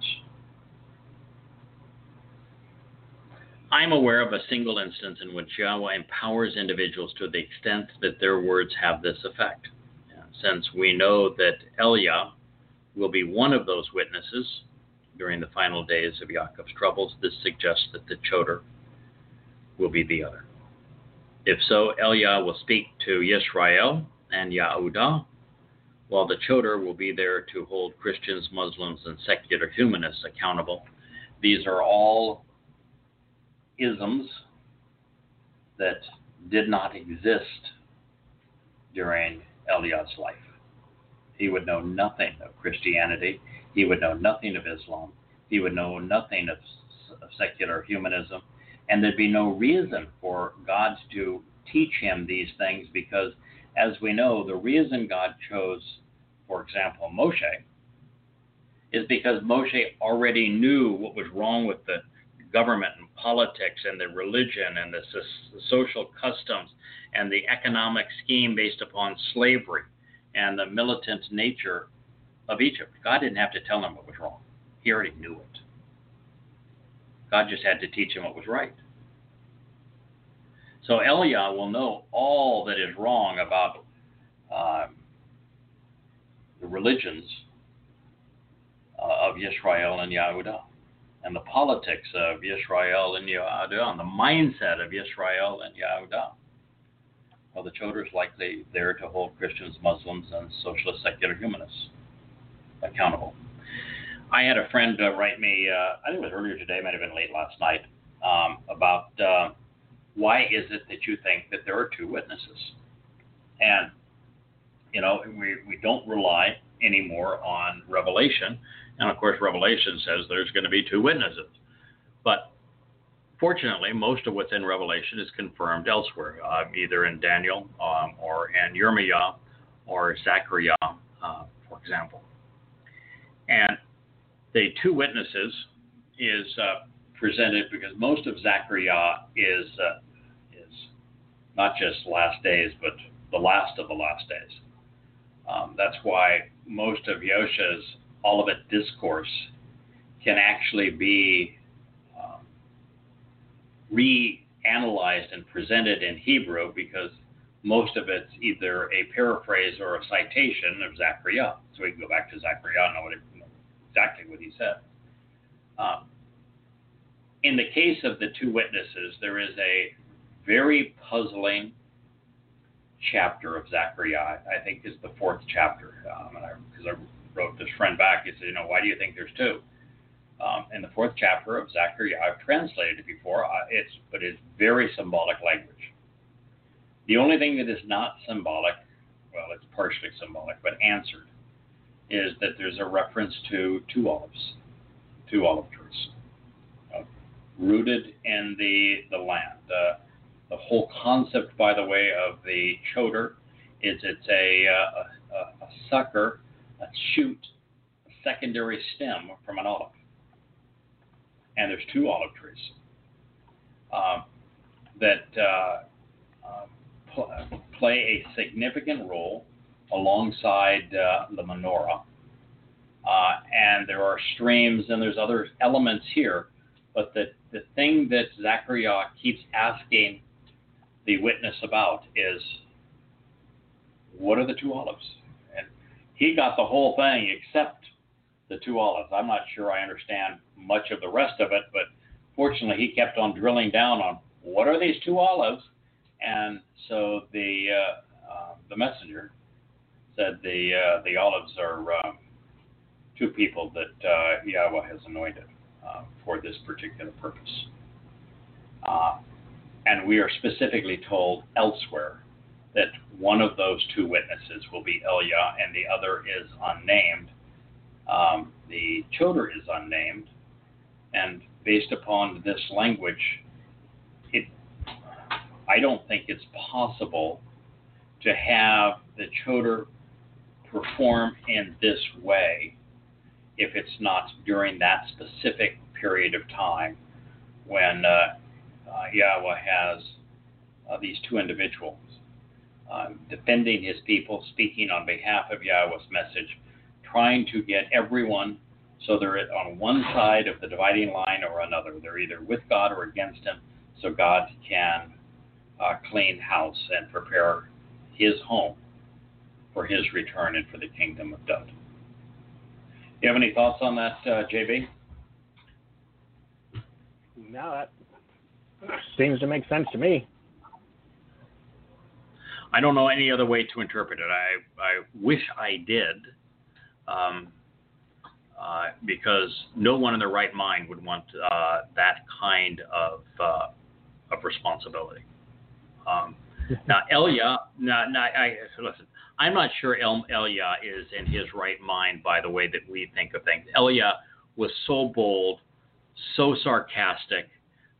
I'm aware of a single instance in which Yahweh empowers individuals to the extent that their words have this effect. Since we know that Elia will be one of those witnesses during the final days of Yaakov's troubles, this suggests that the Choder will be the other. If so, Elia will speak to Yisrael and Yehudah, while the Choder will be there to hold Christians, Muslims, and secular humanists accountable. These are all isms that did not exist during Eliah's life. He would know nothing of Christianity. He would know nothing of Islam. He would know nothing of secular humanism. And there'd be no reason for God to teach him these things because, as we know, the reason God chose, for example, Moshe, is because Moshe already knew what was wrong with the government and politics and the religion and the social customs and the economic scheme based upon slavery and the militant nature of Egypt. God didn't have to tell him what was wrong. He already knew it. God just had to teach him what was right. So Elia will know all that is wrong about the religions of Yisrael and Yehudah, and the politics of Yisrael and Yehudah, and the mindset of Yisrael and Yehudah. Well, the Choder is likely there to hold Christians, Muslims, and socialist secular humanists accountable. I had a friend write me, I think it was earlier today, might have been late last night, about why is it that you think that there are two witnesses? And, you know, we don't rely anymore on Revelation. And, of course, Revelation says there's going to be two witnesses. But fortunately, most of what's in Revelation is confirmed elsewhere, either in Daniel or in Yirmiyah or Zechariah, for example. And the two witnesses is presented because most of Zechariah is not just last days, but the last of the last days. That's why most of Yosha's Olivet Discourse can actually be reanalyzed and presented in Hebrew because most of it's either a paraphrase or a citation of Zechariah. So we can go back to Zechariah and know exactly what he said. In the case of the two witnesses, there is a very puzzling chapter of Zechariah. I think is the fourth chapter. Because I wrote this friend back, he said, why do you think there's two? In the fourth chapter of Zechariah, I've translated it before, but it's very symbolic language. The only thing that is not symbolic, well, it's partially symbolic, but answered, is that there's a reference to two olive trees, rooted in the land. The whole concept, by the way, of the Choder is it's a sucker, a shoot, a secondary stem from an olive. And there's two olive trees that play a significant role alongside the menorah. And there are streams and there's other elements here. But the thing that Zechariah keeps asking the witness about is, what are the two olives? And he got the whole thing except the two olives. I'm not sure I understand much of the rest of it, but fortunately he kept on drilling down on what are these two olives? And so the messenger said the olives are two people that Yahweh has anointed for this particular purpose. And we are specifically told elsewhere that one of those two witnesses will be Elia and the other is unnamed. The Choder is unnamed, and based upon this language, I don't think it's possible to have the Choder perform in this way if it's not during that specific period of time when Yahweh has these two individuals defending his people, speaking on behalf of Yahweh's message, trying to get everyone so they're on one side of the dividing line or another. They're either with God or against him, so God can clean house and prepare his home for his return and for the kingdom of Dod. You have any thoughts on that, JB? No, that seems to make sense to me. I don't know any other way to interpret it. I wish I did, because no one in their right mind would want that kind of responsibility. Now, Elia, listen, I'm not sure Elia is in his right mind by the way that we think of things. Elia was so bold, so sarcastic,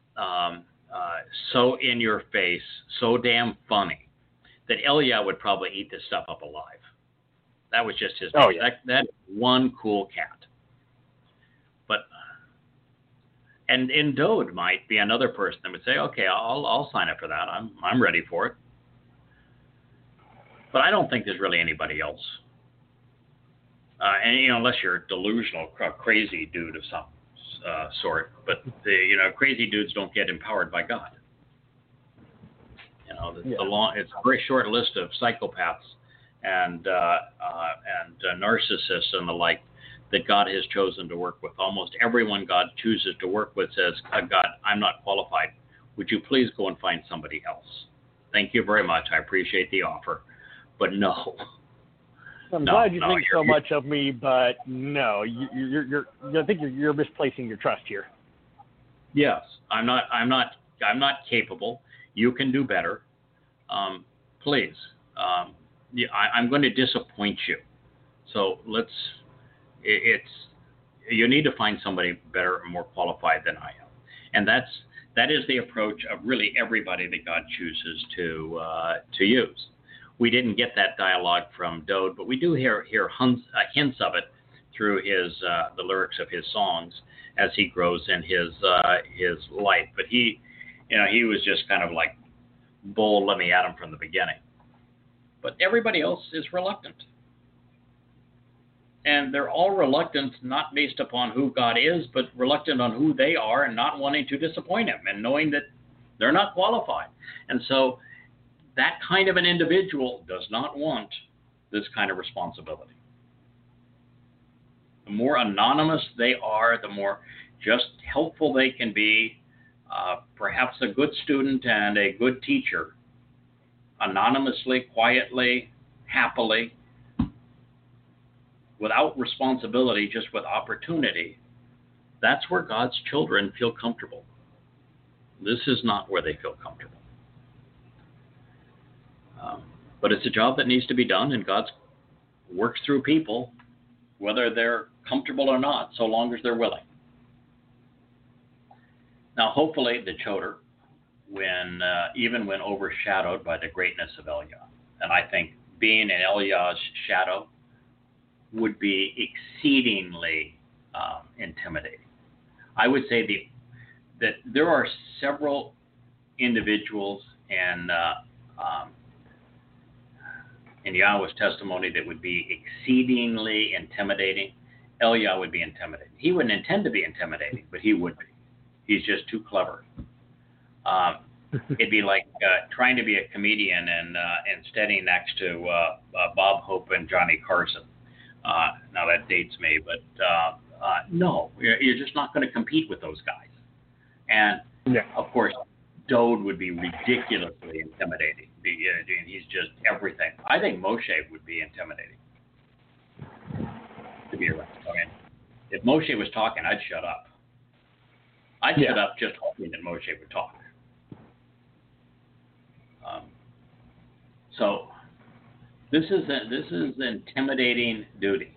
so in your face, so damn funny, that Elia would probably eat this stuff up alive. That was just his. Oh, yeah. That one cool cat. But and Dode might be another person that would say, okay, I'll sign up for that. I'm ready for it. But I don't think there's really anybody else. And unless you're a delusional, crazy dude of some sort. But crazy dudes don't get empowered by God. It's a very short list of psychopaths and narcissists and the like that God has chosen to work with. Almost everyone God chooses to work with says, God, I'm not qualified. Would you please go and find somebody else? Thank you very much. I appreciate the offer. But no. I'm glad you think so much of me, but no, I think you're misplacing your trust here. Yes, I'm not capable. You can do better. Please. I'm going to disappoint you. So you need to find somebody better and more qualified than I am. And that is the approach of really everybody that God chooses to use. We didn't get that dialogue from Dode, but we do hear hints of it through the lyrics of his songs as he grows in his life. But he was just kind of like, bull, let me at him from the beginning. But everybody else is reluctant. And they're all reluctant, not based upon who God is, but reluctant on who they are and not wanting to disappoint him and knowing that they're not qualified. And so that kind of an individual does not want this kind of responsibility. The more anonymous they are, the more just helpful they can be, perhaps a good student and a good teacher, anonymously, quietly, happily, without responsibility, just with opportunity. That's where God's children feel comfortable. This is not where they feel comfortable. But it's a job that needs to be done, and God works through people, whether they're comfortable or not, so long as they're willing. Now, hopefully, the Choder, even when overshadowed by the greatness of Elia, and I think being in Eliah's shadow would be exceedingly intimidating. I would say that there are several individuals in Yahweh's testimony that would be exceedingly intimidating. Elia would be intimidating. He wouldn't intend to be intimidating, but he would be. He's just too clever. It'd be like trying to be a comedian and standing next to Bob Hope and Johnny Carson. Now that dates me, but no, you're just not going to compete with those guys. And of course, Dode would be ridiculously intimidating. He's just everything. I think Moshe would be intimidating to be around. I mean, if Moshe was talking, I'd shut up. I'd shut up just hoping that Moshe would talk. So this is intimidating duty.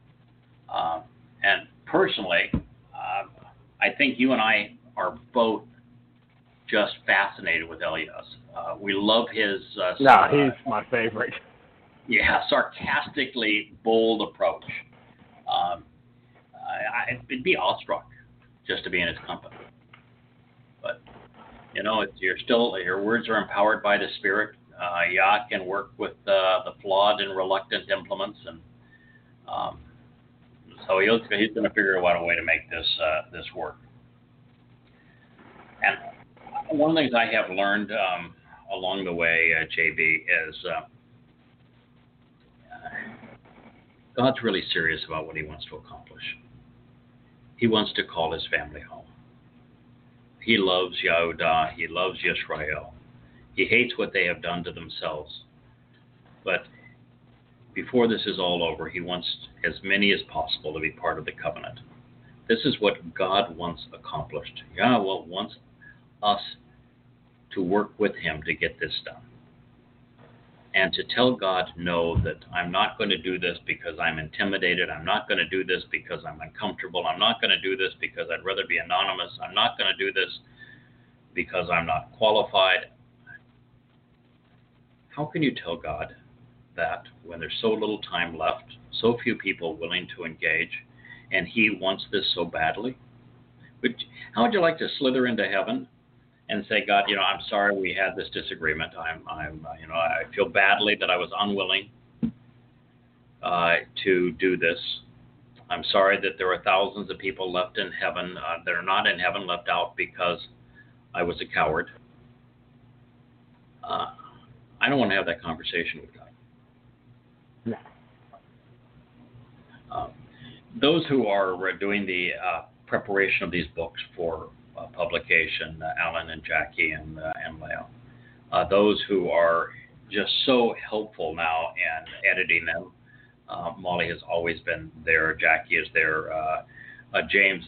And personally, I think you and I are both just fascinated with Elias. We love his he's my favorite. Yeah, sarcastically bold approach. I'd be awestruck just to be in his company. But your words are empowered by the Spirit. Yah can work with the flawed and reluctant implements, and so he's going to figure out a way to make this work. And one of the things I have learned along the way, JB, is God's really serious about what He wants to accomplish. He wants to call His family home. He loves Yehudah. He loves Yisrael. He hates what they have done to themselves. But before this is all over, He wants as many as possible to be part of the covenant. This is what God wants accomplished. Yahweh wants us to work with Him to get this done. And to tell God, no, that I'm not going to do this because I'm intimidated. I'm not going to do this because I'm uncomfortable. I'm not going to do this because I'd rather be anonymous. I'm not going to do this because I'm not qualified. How can you tell God that when there's so little time left, so few people willing to engage, and He wants this so badly? How would you like to slither into heaven and say, God, I'm sorry we had this disagreement. I feel badly that I was unwilling to do this. I'm sorry that there are thousands of people left in heaven that are not in heaven, left out because I was a coward. I don't want to have that conversation with God. No. Those who are doing the preparation of these books for publication, Alan and Jackie and Leo, those who are just so helpful now in editing them. Molly has always been there. Jackie is there. James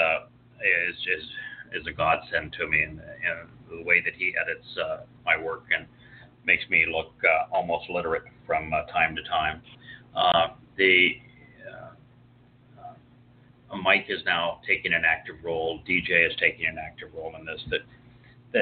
is a godsend to me in the way that he edits my work and makes me look almost literate from time to time. Mike is now taking an active role. DJ is taking an active role in this. That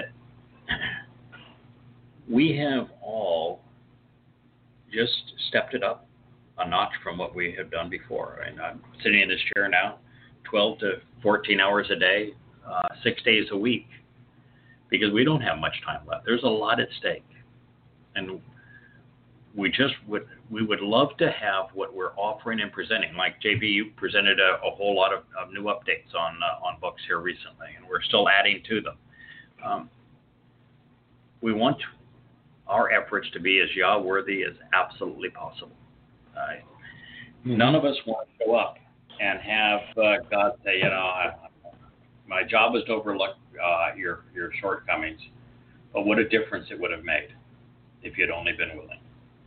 we have all just stepped it up a notch from what we have done before. And I'm sitting in this chair now, 12 to 14 hours a day, 6 days a week, because we don't have much time left. There's a lot at stake, and we would love to have what we're offering and presenting. Like JB, you presented a whole lot of new updates on books here recently, and we're still adding to them. We want our efforts to be as Yah-worthy as absolutely possible. None of us want to go up and have God say, my job is to overlook your shortcomings, but what a difference it would have made if you'd only been willing.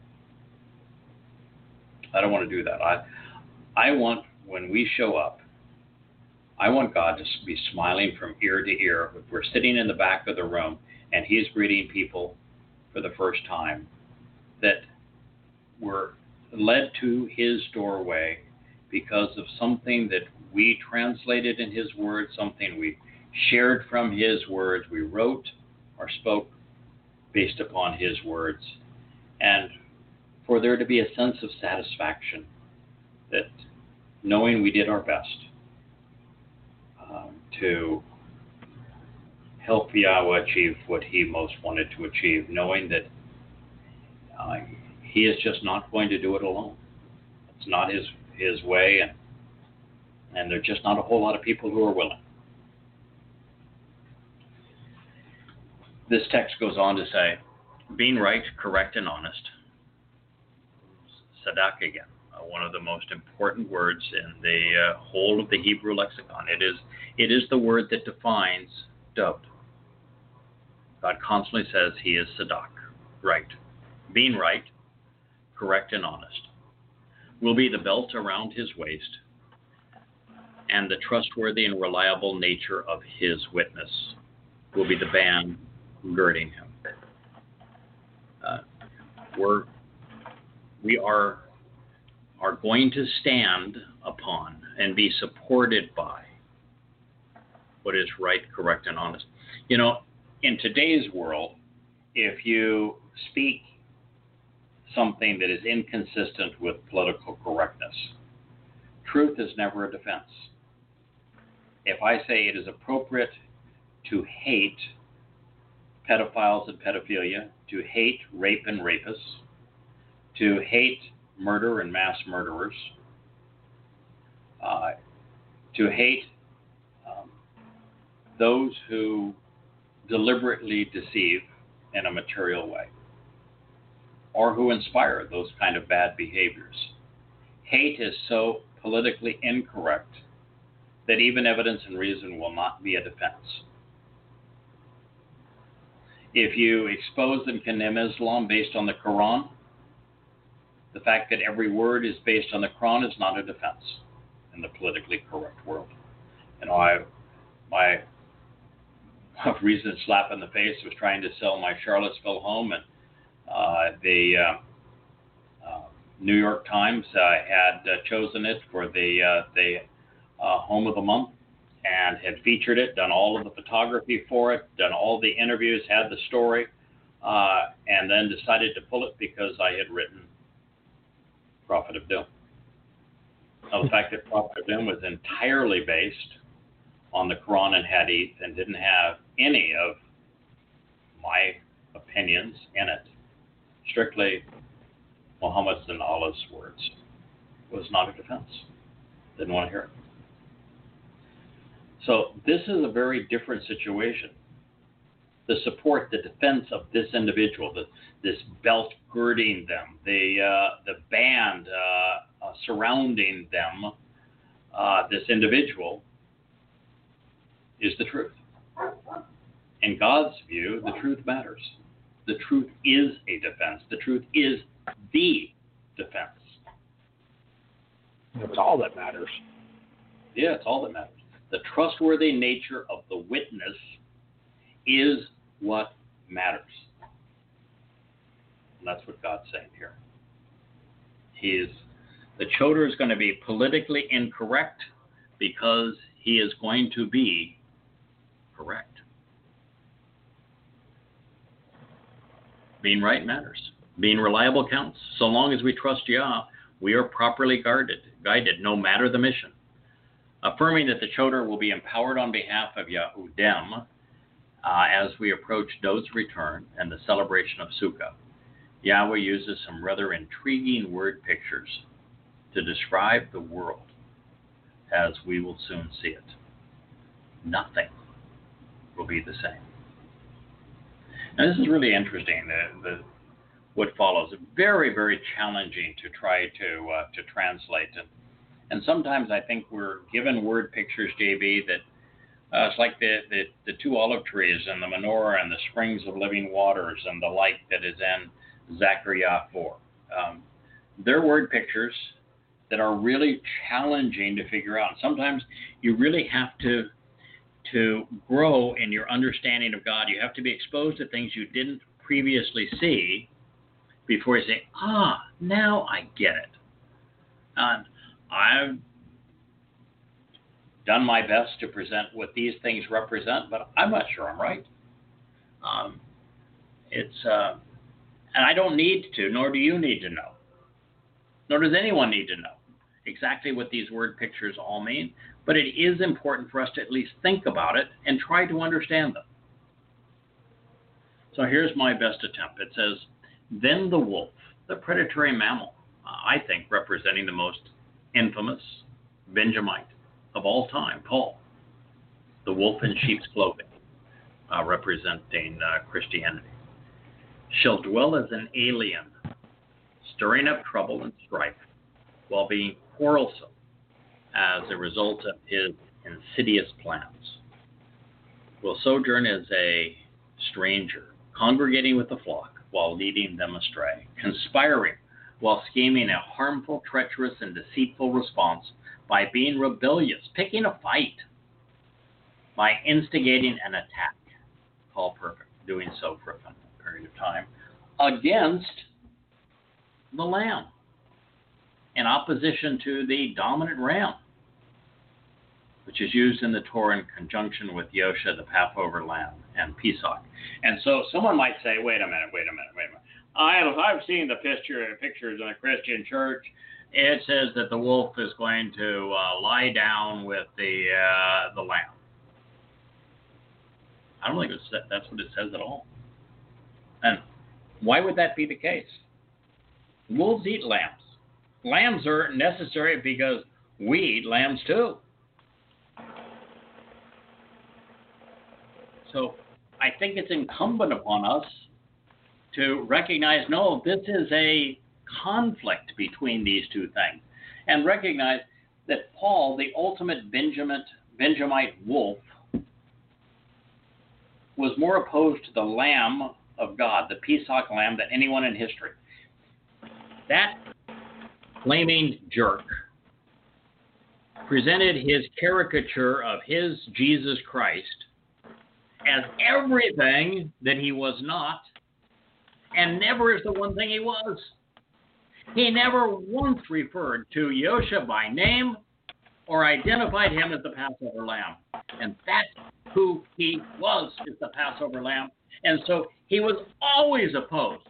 I don't want to do that. I want, when we show up, I want God to be smiling from ear to ear. If we're sitting in the back of the room and He's greeting people for the first time, that we're led to His doorway because of something that we translated in His Word, something we shared from His words, we wrote or spoke based upon His words, and for there to be a sense of satisfaction that knowing we did our best to help Yahweh achieve what He most wanted to achieve, knowing that He is just not going to do it alone. It's not His way, and there's just not a whole lot of people who are willing. This text goes on to say, being right, correct, and honest. Sadak again, one of the most important words in the whole of the Hebrew lexicon. It is the word that defines doubt. God constantly says He is Sadak, right. Being right, correct, and honest will be the belt around His waist and the trustworthy and reliable nature of His witness will be the band girding Him. we are going to stand upon and be supported by what is right, correct, and honest. You know, in today's world, if you speak something that is inconsistent with political correctness, truth is never a defense. If I say it is appropriate to hate pedophiles and pedophilia, to hate rape and rapists, to hate murder and mass murderers, to hate those who deliberately deceive in a material way, or who inspire those kind of bad behaviors. Hate is so politically incorrect that even evidence and reason will not be a defense. If you expose and condemn Islam based on the Quran, the fact that every word is based on the Quran is not a defense in the politically correct world. You know, my recent slap in the face was trying to sell my Charlottesville home, and the New York Times had chosen it for the home of the month, and had featured it, done all of the photography for it, done all the interviews, had the story, and then decided to pull it because I had written Prophet of Doom. Now, the fact that Prophet of Doom was entirely based on the Quran and Hadith and didn't have any of my opinions in it, strictly Muhammad's and Allah's words, was not a defense. Didn't want to hear it. So this is a very different situation. The support, the defense of this individual, this belt girding them, the band surrounding them, this individual, is the truth. In God's view, the truth matters. The truth is a defense. The truth is the defense. It's all that matters. Yeah, it's all that matters. The trustworthy nature of the witness is what matters. And that's what God's saying here. The Chodar is going to be politically incorrect because he is going to be correct. Being right matters. Being reliable counts. So long as we trust Yah, we are properly guided, no matter the mission. Affirming that the Chodar will be empowered on behalf of Yahudem as we approach Dod's return and the celebration of Sukkah. Yahweh uses some rather intriguing word pictures to describe the world as we will soon see it. Nothing will be the same. Now, this is really interesting. What follows, very, very challenging to try to translate. And sometimes I think we're given word pictures, JB, that it's like the two olive trees and the menorah and the springs of living waters and the like that is in Zechariah 4. They're word pictures that are really challenging to figure out. Sometimes you really have to grow in your understanding of God. You have to be exposed to things you didn't previously see before you say, now I get it. And I've done my best to present what these things represent, but I'm not sure I'm right. And I don't need to, nor do you need to know, nor does anyone need to know exactly what these word pictures all mean, but it is important for us to at least think about it and try to understand them. So here's my best attempt. It says, then the wolf, the predatory mammal, I think representing the most infamous Benjamite of all time, Paul, the wolf in sheep's clothing, representing Christianity, shall dwell as an alien, stirring up trouble and strife, while being quarrelsome as a result of his insidious plans. Will sojourn as a stranger, congregating with the flock while leading them astray, conspiring while scheming a harmful, treacherous, and deceitful response by being rebellious, picking a fight, by instigating an attack, Paul Perfect, doing so for a period of time, against the lamb in opposition to the dominant ram, which is used in the Torah in conjunction with Yosha, the Passover lamb, and Pesach. And so someone might say, wait a minute. I've seen the pictures in a Christian church. It says that the wolf is going to lie down with the lamb. I don't think that's what it says at all. And why would that be the case? Wolves eat lambs. Lambs are necessary because we eat lambs too. So I think it's incumbent upon us to recognize, no, this is a conflict between these two things, and recognize that Paul, the ultimate Benjamite wolf, was more opposed to the Lamb of God, the Pesach lamb, than anyone in history. That flaming jerk presented his caricature of his Jesus Christ as everything that he was not, and never is the one thing he was. He never once referred to Yosha by name or identified him as the Passover lamb. And that's who he was, is the Passover lamb. And so he was always opposed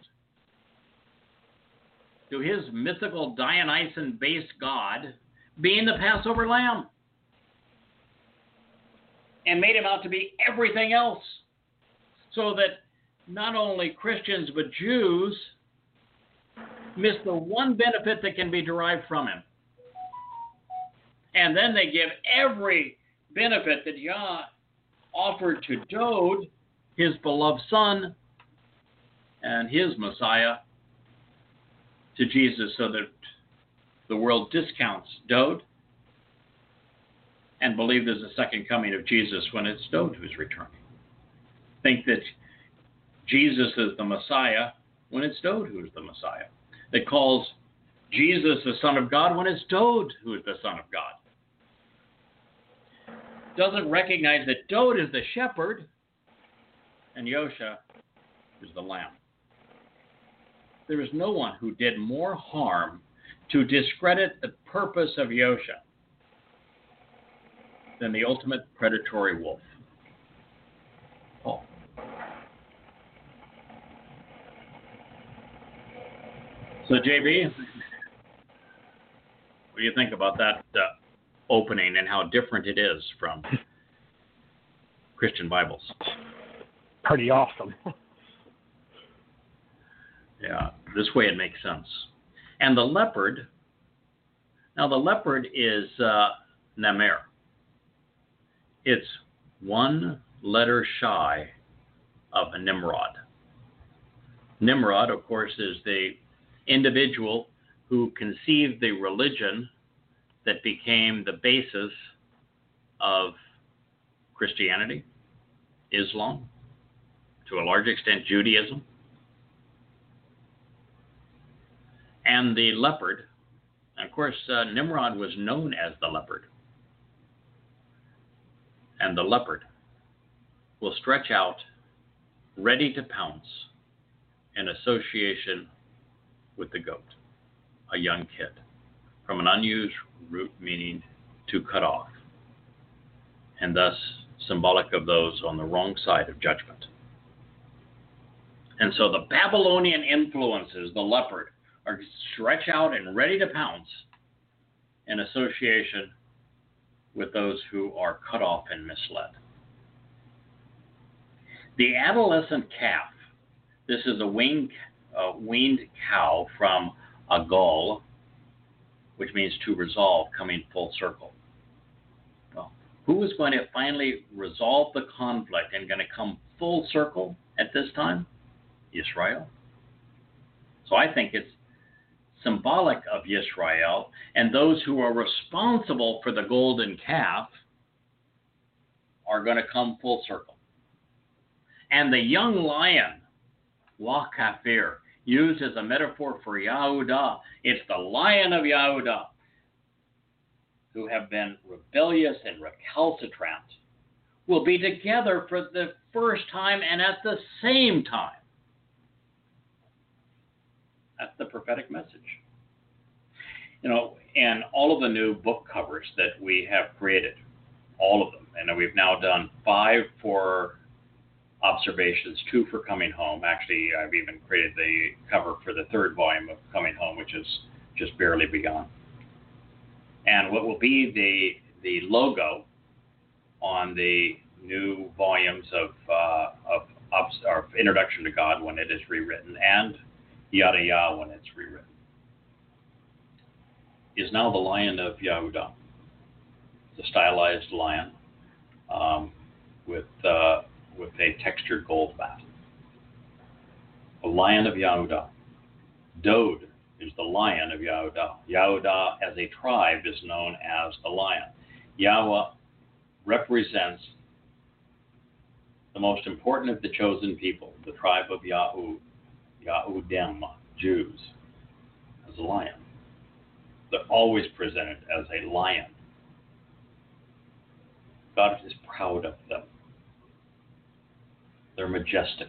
to his mythical Dionysian-based god being the Passover lamb, and made him out to be everything else, so that not only Christians but Jews miss the one benefit that can be derived from him. And then they give every benefit that Yah offered to Dode, his beloved son, and his Messiah, to Jesus, so that the world discounts Dode and believe there's a second coming of Jesus when it's Dode who's returning. Think that Jesus is the Messiah when it's Dode who is the Messiah. That calls Jesus the Son of God when it's Dode who is the Son of God. Doesn't recognize that Dode is the shepherd and Yosha is the lamb. There is no one who did more harm to discredit the purpose of Yosha than the ultimate predatory wolf, Paul. So, JB, what do you think about that opening and how different it is from Christian Bibles? Pretty awesome. Yeah, this way it makes sense. And the leopard, now the leopard is Namer. It's one letter shy of a Nimrod. Nimrod, of course, is the individual who conceived the religion that became the basis of Christianity, Islam, to a large extent Judaism. And the leopard, and of course, Nimrod was known as the leopard. And the leopard will stretch out, ready to pounce, in association with the goat, a young kid, from an unused root meaning to cut off, and thus symbolic of those on the wrong side of judgment. And so the Babylonian influences, the leopard, are stretched out and ready to pounce in association with those who are cut off and misled. The adolescent calf, this is a weaned cow from Agol, which means to resolve, coming full circle. Well, who is going to finally resolve the conflict and going to come full circle at this time? Yisrael. So I think it's symbolic of Yisrael, and those who are responsible for the golden calf are going to come full circle. And the young lion, Wah-Kafir, used as a metaphor for Yahudah, it's the lion of Yahudah, who have been rebellious and recalcitrant, will be together for the first time and at the same time That's the prophetic message. And all of the new book covers that we have created, all of them, and we've now done 5 for Observations, 2 for Coming Home. Actually, I've even created the cover for the 3rd volume of Coming Home, which is just barely begun. And what will be the logo on the new volumes of Introduction to God when it is rewritten, and Yada Yah when it's rewritten, is now the Lion of Yahudah, the stylized lion with a textured gold bat. The Lion of Yahudah. Dode is the Lion of Yahudah. Yahudah as a tribe is known as the lion. Yahweh represents the most important of the chosen people, the tribe of Yahudim, Jews, as a lion. They're always presented as a lion. God is proud of them. They're majestic.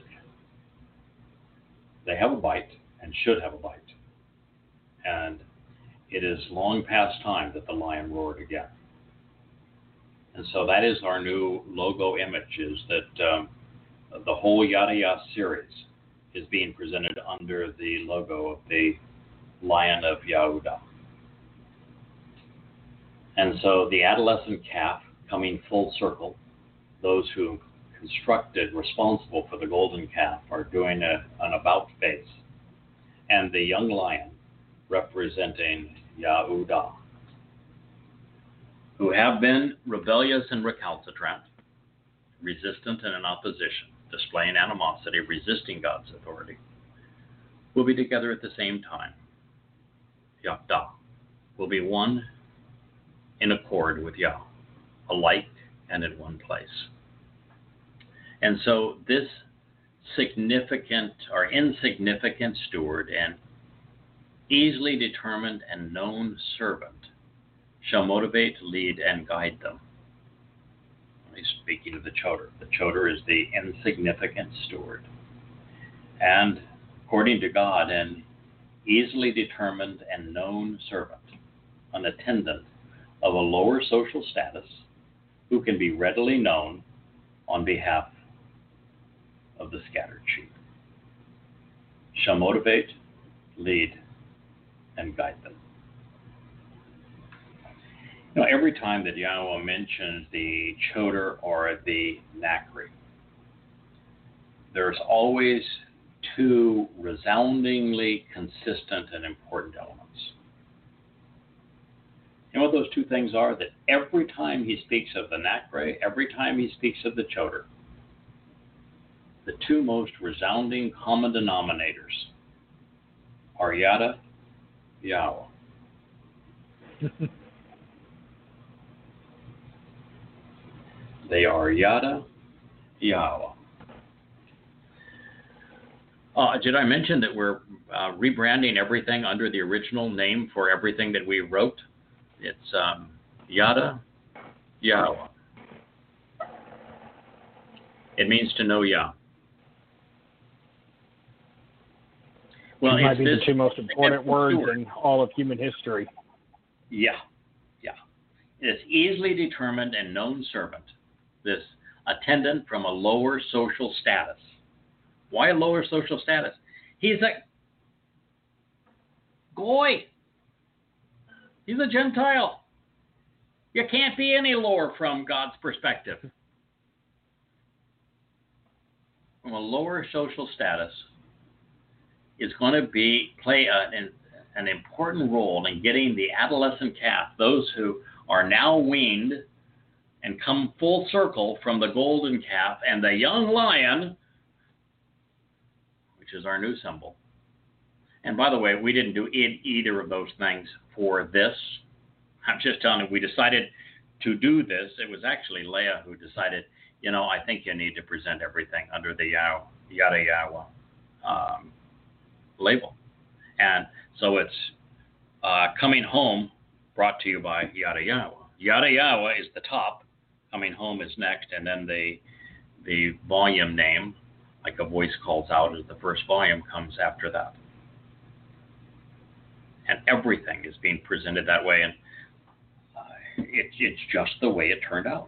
They have a bite and should have a bite. And it is long past time that the lion roared again. And so that is our new logo image, is that the whole Yada Yah series is being presented under the logo of the Lion of Yahudah. And so the adolescent calf coming full circle, those who constructed, responsible for the golden calf, are doing an about face. And the young lion representing Yahudah, who have been rebellious and recalcitrant, resistant and in opposition, displaying animosity, resisting God's authority, will be together at the same time. Yahudah will be one in accord with Yah, alike and in one place. And so this significant or insignificant steward and easily determined and known servant shall motivate, lead, and guide them. He's speaking of the Choder. The Choder is the insignificant steward. And according to God, an easily determined and known servant, an attendant of a lower social status who can be readily known on behalf of the scattered sheep, shall motivate, lead, and guide them. Every time that Yahweh mentions the Choder or the Nakri, there's always 2 resoundingly consistent and important elements. You know what those 2 things are? That every time he speaks of the Nakri, every time he speaks of the Choder, the 2 most resounding common denominators are Yada, Yahweh. They are Yada, Yahweh. Did I mention that we're rebranding everything under the original name for everything that we wrote? It's Yada, Yahweh. It means to know Yah. Well, it might be the 2 most important words in all of human history. Yeah. This easily determined and known servant, this attendant from a lower social status. Why a lower social status? He's a goy. He's a Gentile. You can't be any lower from God's perspective. From a lower social status is going to play an important role in getting the adolescent calf, those who are now weaned and come full circle from the golden calf and the young lion, which is our new symbol. And by the way, we didn't do either of those things for this. I'm just telling you, we decided to do this. It was actually Leah who decided, I think you need to present everything under the Yada Yahweh label. And so it's Coming Home, brought to you by Yada Yahweh. Yada Yahweh is the top. Coming Home is next, and then the volume name, like a voice calls out, as the first volume, comes after that. and everything is being presented that way, and it's just the way it turned out.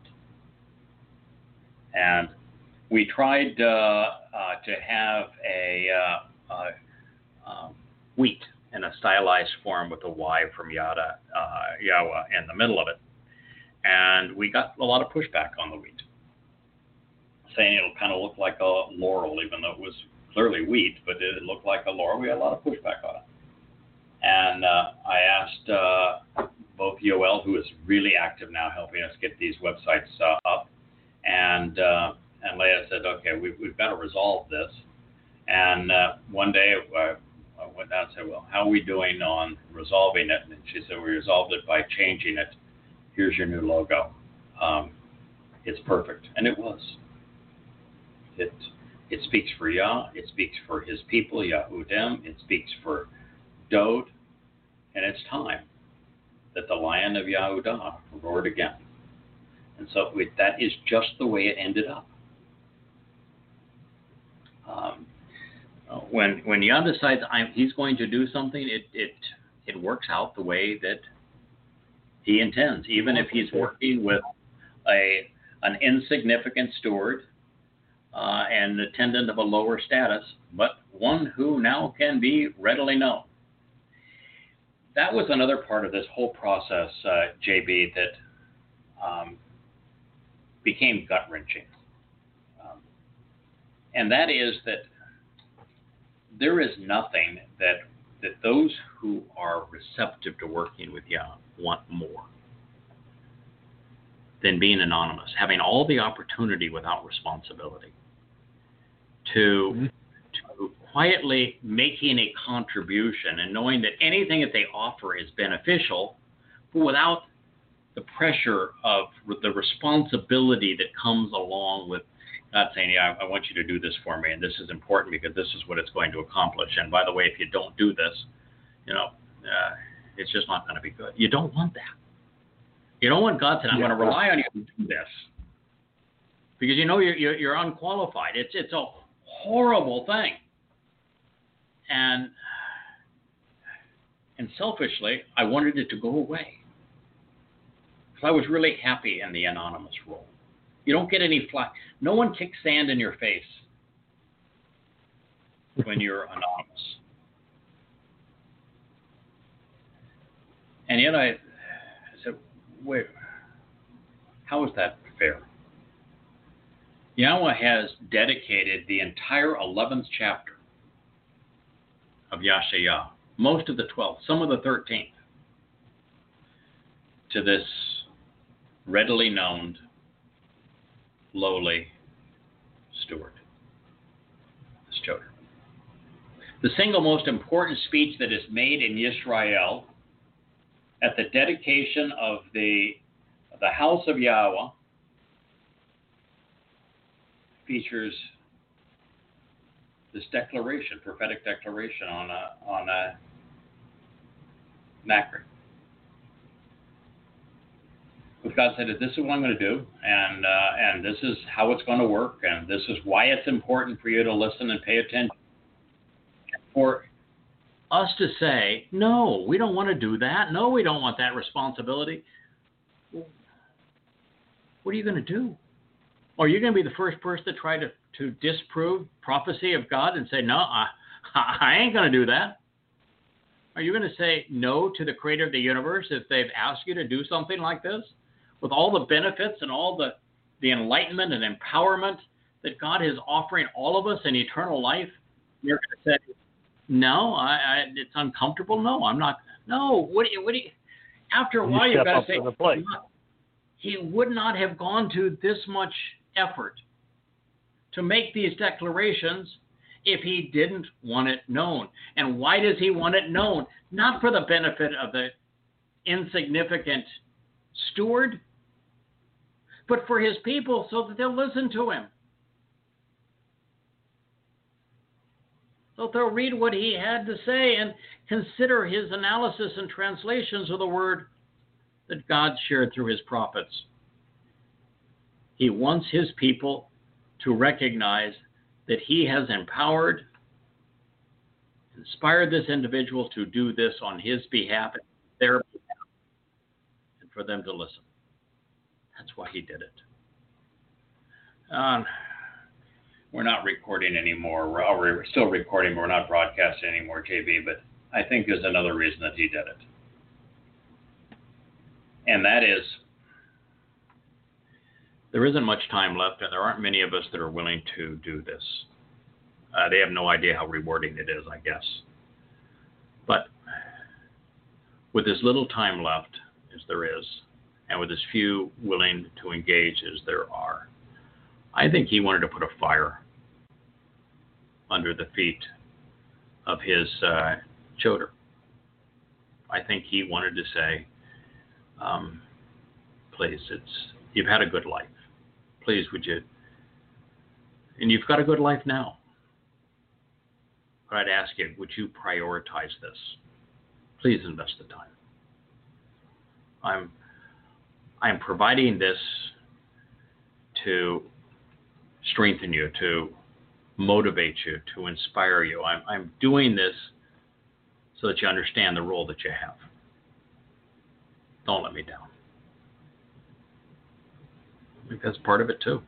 And we tried to have a wheat in a stylized form with a Y from Yahweh in the middle of it. And we got a lot of pushback on the wheat, saying it'll kind of look like a laurel, even though it was clearly wheat, but it looked like a laurel. We had a lot of pushback on it. And I asked both Yoel, who is really active now helping us get these websites up, and Leah said, okay, we've got to resolve this. And one day I went down and said, well, how are we doing on resolving it? And she said, we resolved it by changing it. Here's your new logo. It's perfect. And it was. It speaks for Yah. It speaks for his people, Yahudim. It speaks for Dode. And it's time that the Lion of Yahudah roared again. And so that is just the way it ended up. When Yah decides he's going to do something, it works out the way that he intends, even if he's working with an insignificant steward and attendant of a lower status, but one who now can be readily known. That was another part of this whole process, JB, that became gut-wrenching. And that is that there is nothing that those who are receptive to working with Yah want more than being anonymous, having all the opportunity without responsibility to quietly making a contribution and knowing that anything that they offer is beneficial, but without the pressure of the responsibility that comes along with God saying, yeah, I want you to do this for me, and this is important because this is what it's going to accomplish. And by the way, if you don't do this, it's just not going to be good. You don't want that. You don't want God saying, I'm going to rely on you to do this, because you're unqualified. It's a horrible thing. And selfishly, I wanted it to go away, because I was really happy in the anonymous role. You don't get any flack. No one kicks sand in your face when you're anonymous. And yet I said, wait, how is that fair? Yahweh has dedicated the entire 11th chapter of Yashayah, most of the 12th, some of the 13th, to this readily known, lowly steward, this children. The single most important speech that is made in Yisrael at the dedication of the house of Yahweh features this declaration, prophetic declaration on a Nakri. God said, this is what I'm going to do, and this is how it's going to work, and this is why it's important for you to listen and pay attention. For us to say, no, we don't want to do that. No, we don't want that responsibility. What are you going to do? Are you going to be the first person to try to disprove prophecy of God and say, no, I ain't going to do that? Are you going to say no to the creator of the universe if they've asked you to do something like this? With all the benefits and all the enlightenment and empowerment that God is offering all of us in eternal life, you're going to say, no, it's uncomfortable. No, I'm not. No, what do you after a while, you've got to say, he would not have gone to this much effort to make these declarations if he didn't want it known. And why does he want it known? Not for the benefit of the insignificant steward, but for his people so that they'll listen to him. So they'll read what he had to say and consider his analysis and translations of the word that God shared through his prophets. He wants his people to recognize that he has empowered and inspired this individual to do this on his behalf, their behalf, and for them to listen. That's why he did it. We're not recording anymore. We're still recording, but we're not broadcasting anymore, JB, but I think there's another reason that he did it. And that is, there isn't much time left, and there aren't many of us that are willing to do this. They have no idea how rewarding it is, I guess. But with as little time left as there is, and with as few willing to engage as there are, I think he wanted to put a fire under the feet of his children. I think he wanted to say, please, you've had a good life. Please, would you? And you've got a good life now. But I'd ask you, would you prioritize this? Please invest the time. I'm providing this to strengthen you, to motivate you, to inspire you. I'm doing this so that you understand the role that you have. Don't let me down. I think that's part of it too.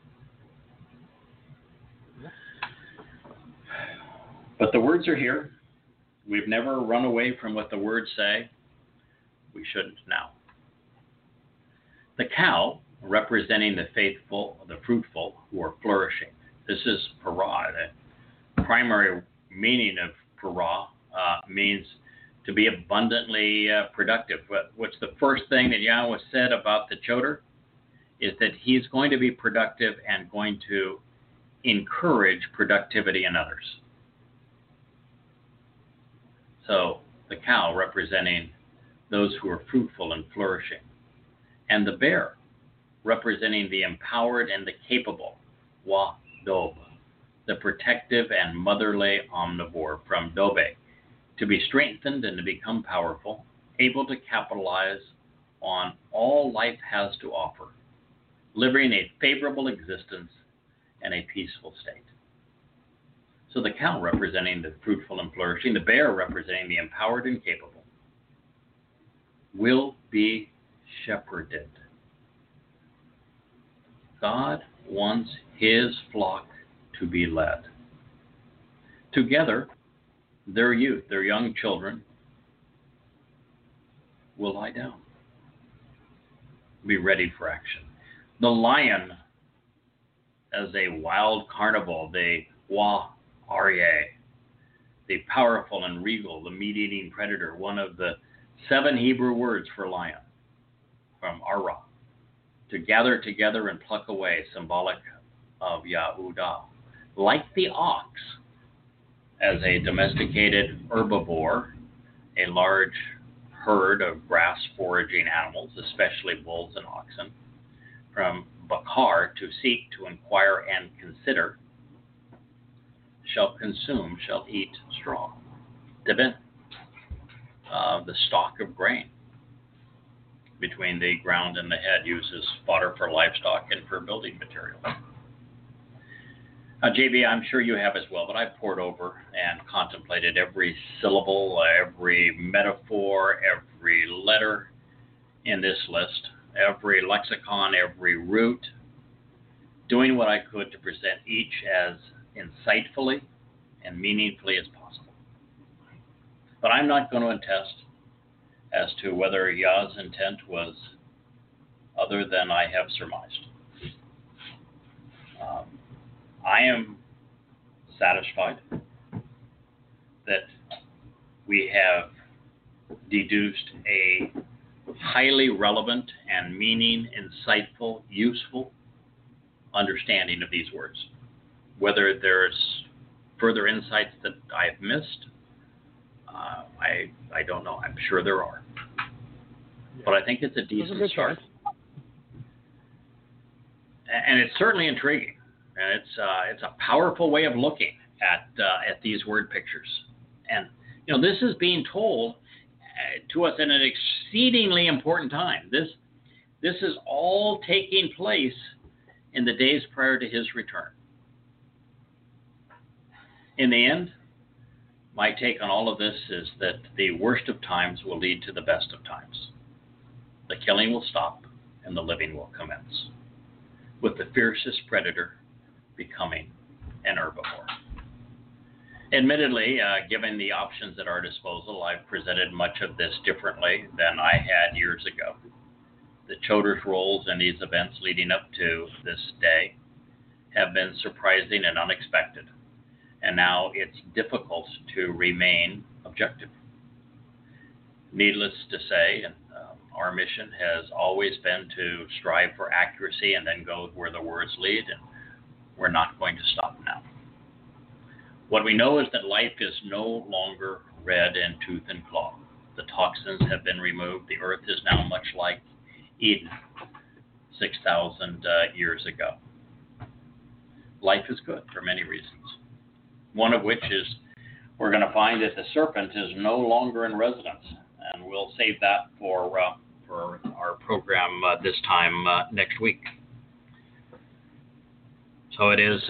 But the words are here. We've never run away from what the words say. We shouldn't now. The cow, representing the faithful, the fruitful, who are flourishing. This is parah. The primary meaning of parah means to be abundantly productive. What's the first thing that Yahweh said about the choder? Is that he's going to be productive and going to encourage productivity in others. So the cow representing those who are fruitful and flourishing. And the bear representing the empowered and the capable, wa dob, the protective and motherly omnivore from dobe, to be strengthened and to become powerful, able to capitalize on all life has to offer, living a favorable existence and a peaceful state. So the cow representing the fruitful and flourishing, the bear representing the empowered and capable, will be shepherded. God wants his flock to be led. Together, their youth, their young children, will lie down, be ready for action. The lion, as a wild carnival, the wa aryeh, the powerful and regal, the meat-eating predator, one of the 7 Hebrew words for lion, from ara, to gather together and pluck away, symbolic of Yahudah. Like the ox, as a domesticated herbivore, a large herd of grass-foraging animals, especially bulls and oxen, from bakar, to seek, to inquire, and consider, shall consume, shall eat straw. Deben, the stalk of grain between the ground and the head, uses fodder for livestock and for building materials. JB, I'm sure you have as well, but I've pored over and contemplated every syllable, every metaphor, every letter in this list, every lexicon, every root, doing what I could to present each as insightfully and meaningfully as possible. But I'm not going to attest as to whether Yah's intent was other than I have surmised. I am satisfied that we have deduced a highly relevant and insightful, useful understanding of these words. Whether there's further insights that I've missed, I don't know. I'm sure there are. But I think it's a decent start. And it's certainly intriguing. And it's a powerful way of looking at these word pictures. And, you know, this is being told to us in an exceedingly important time. This is all taking place in the days prior to his return. In the end, My take on all of this is that the worst of times will lead to the best of times. The killing will stop and the living will commence, with the fiercest predator becoming an herbivore. Admittedly, given the options at our disposal, I've presented much of this differently than I had years ago. The Choder's roles in these events leading up to this day have been surprising and unexpected, and now it's difficult to remain objective. Needless to say, our mission has always been to strive for accuracy and then go where the words lead, and we're not going to stop now. What we know is that life is no longer red in tooth and claw. The toxins have been removed. The earth is now much like Eden 6,000 years ago. Life is good for many reasons. One of which is we're going to find that the serpent is no longer in residence, and we'll save that for our program this time next week. So it is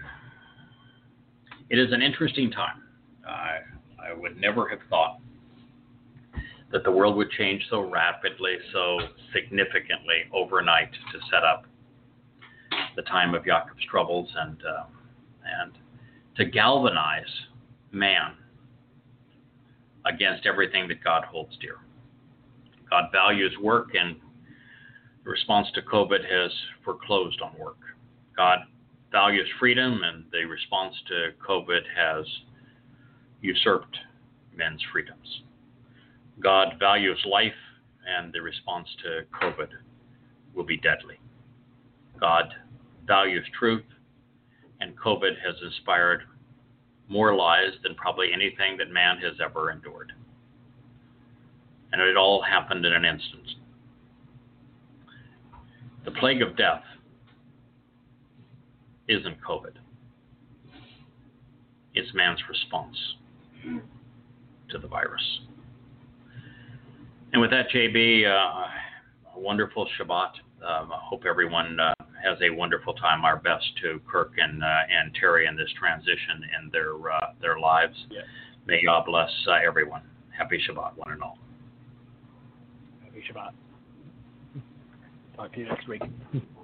an interesting time. I would never have thought that the world would change so rapidly, so significantly overnight to set up the time of Jacob's troubles and to galvanize man against everything that God holds dear. God values work, and the response to COVID has foreclosed on work. God values freedom, and the response to COVID has usurped men's freedoms. God values life, and the response to COVID will be deadly. God values truth, and COVID has inspired more lies than probably anything that man has ever endured. And it all happened in an instant. The plague of death isn't COVID. It's man's response to the virus. And with that, JB, a wonderful Shabbat. I hope everyone has a wonderful time. Our best to Kirk and Terry in this transition in their lives. Yeah. May God bless everyone. Happy Shabbat, one and all. Happy Shabbat. Talk to you next week.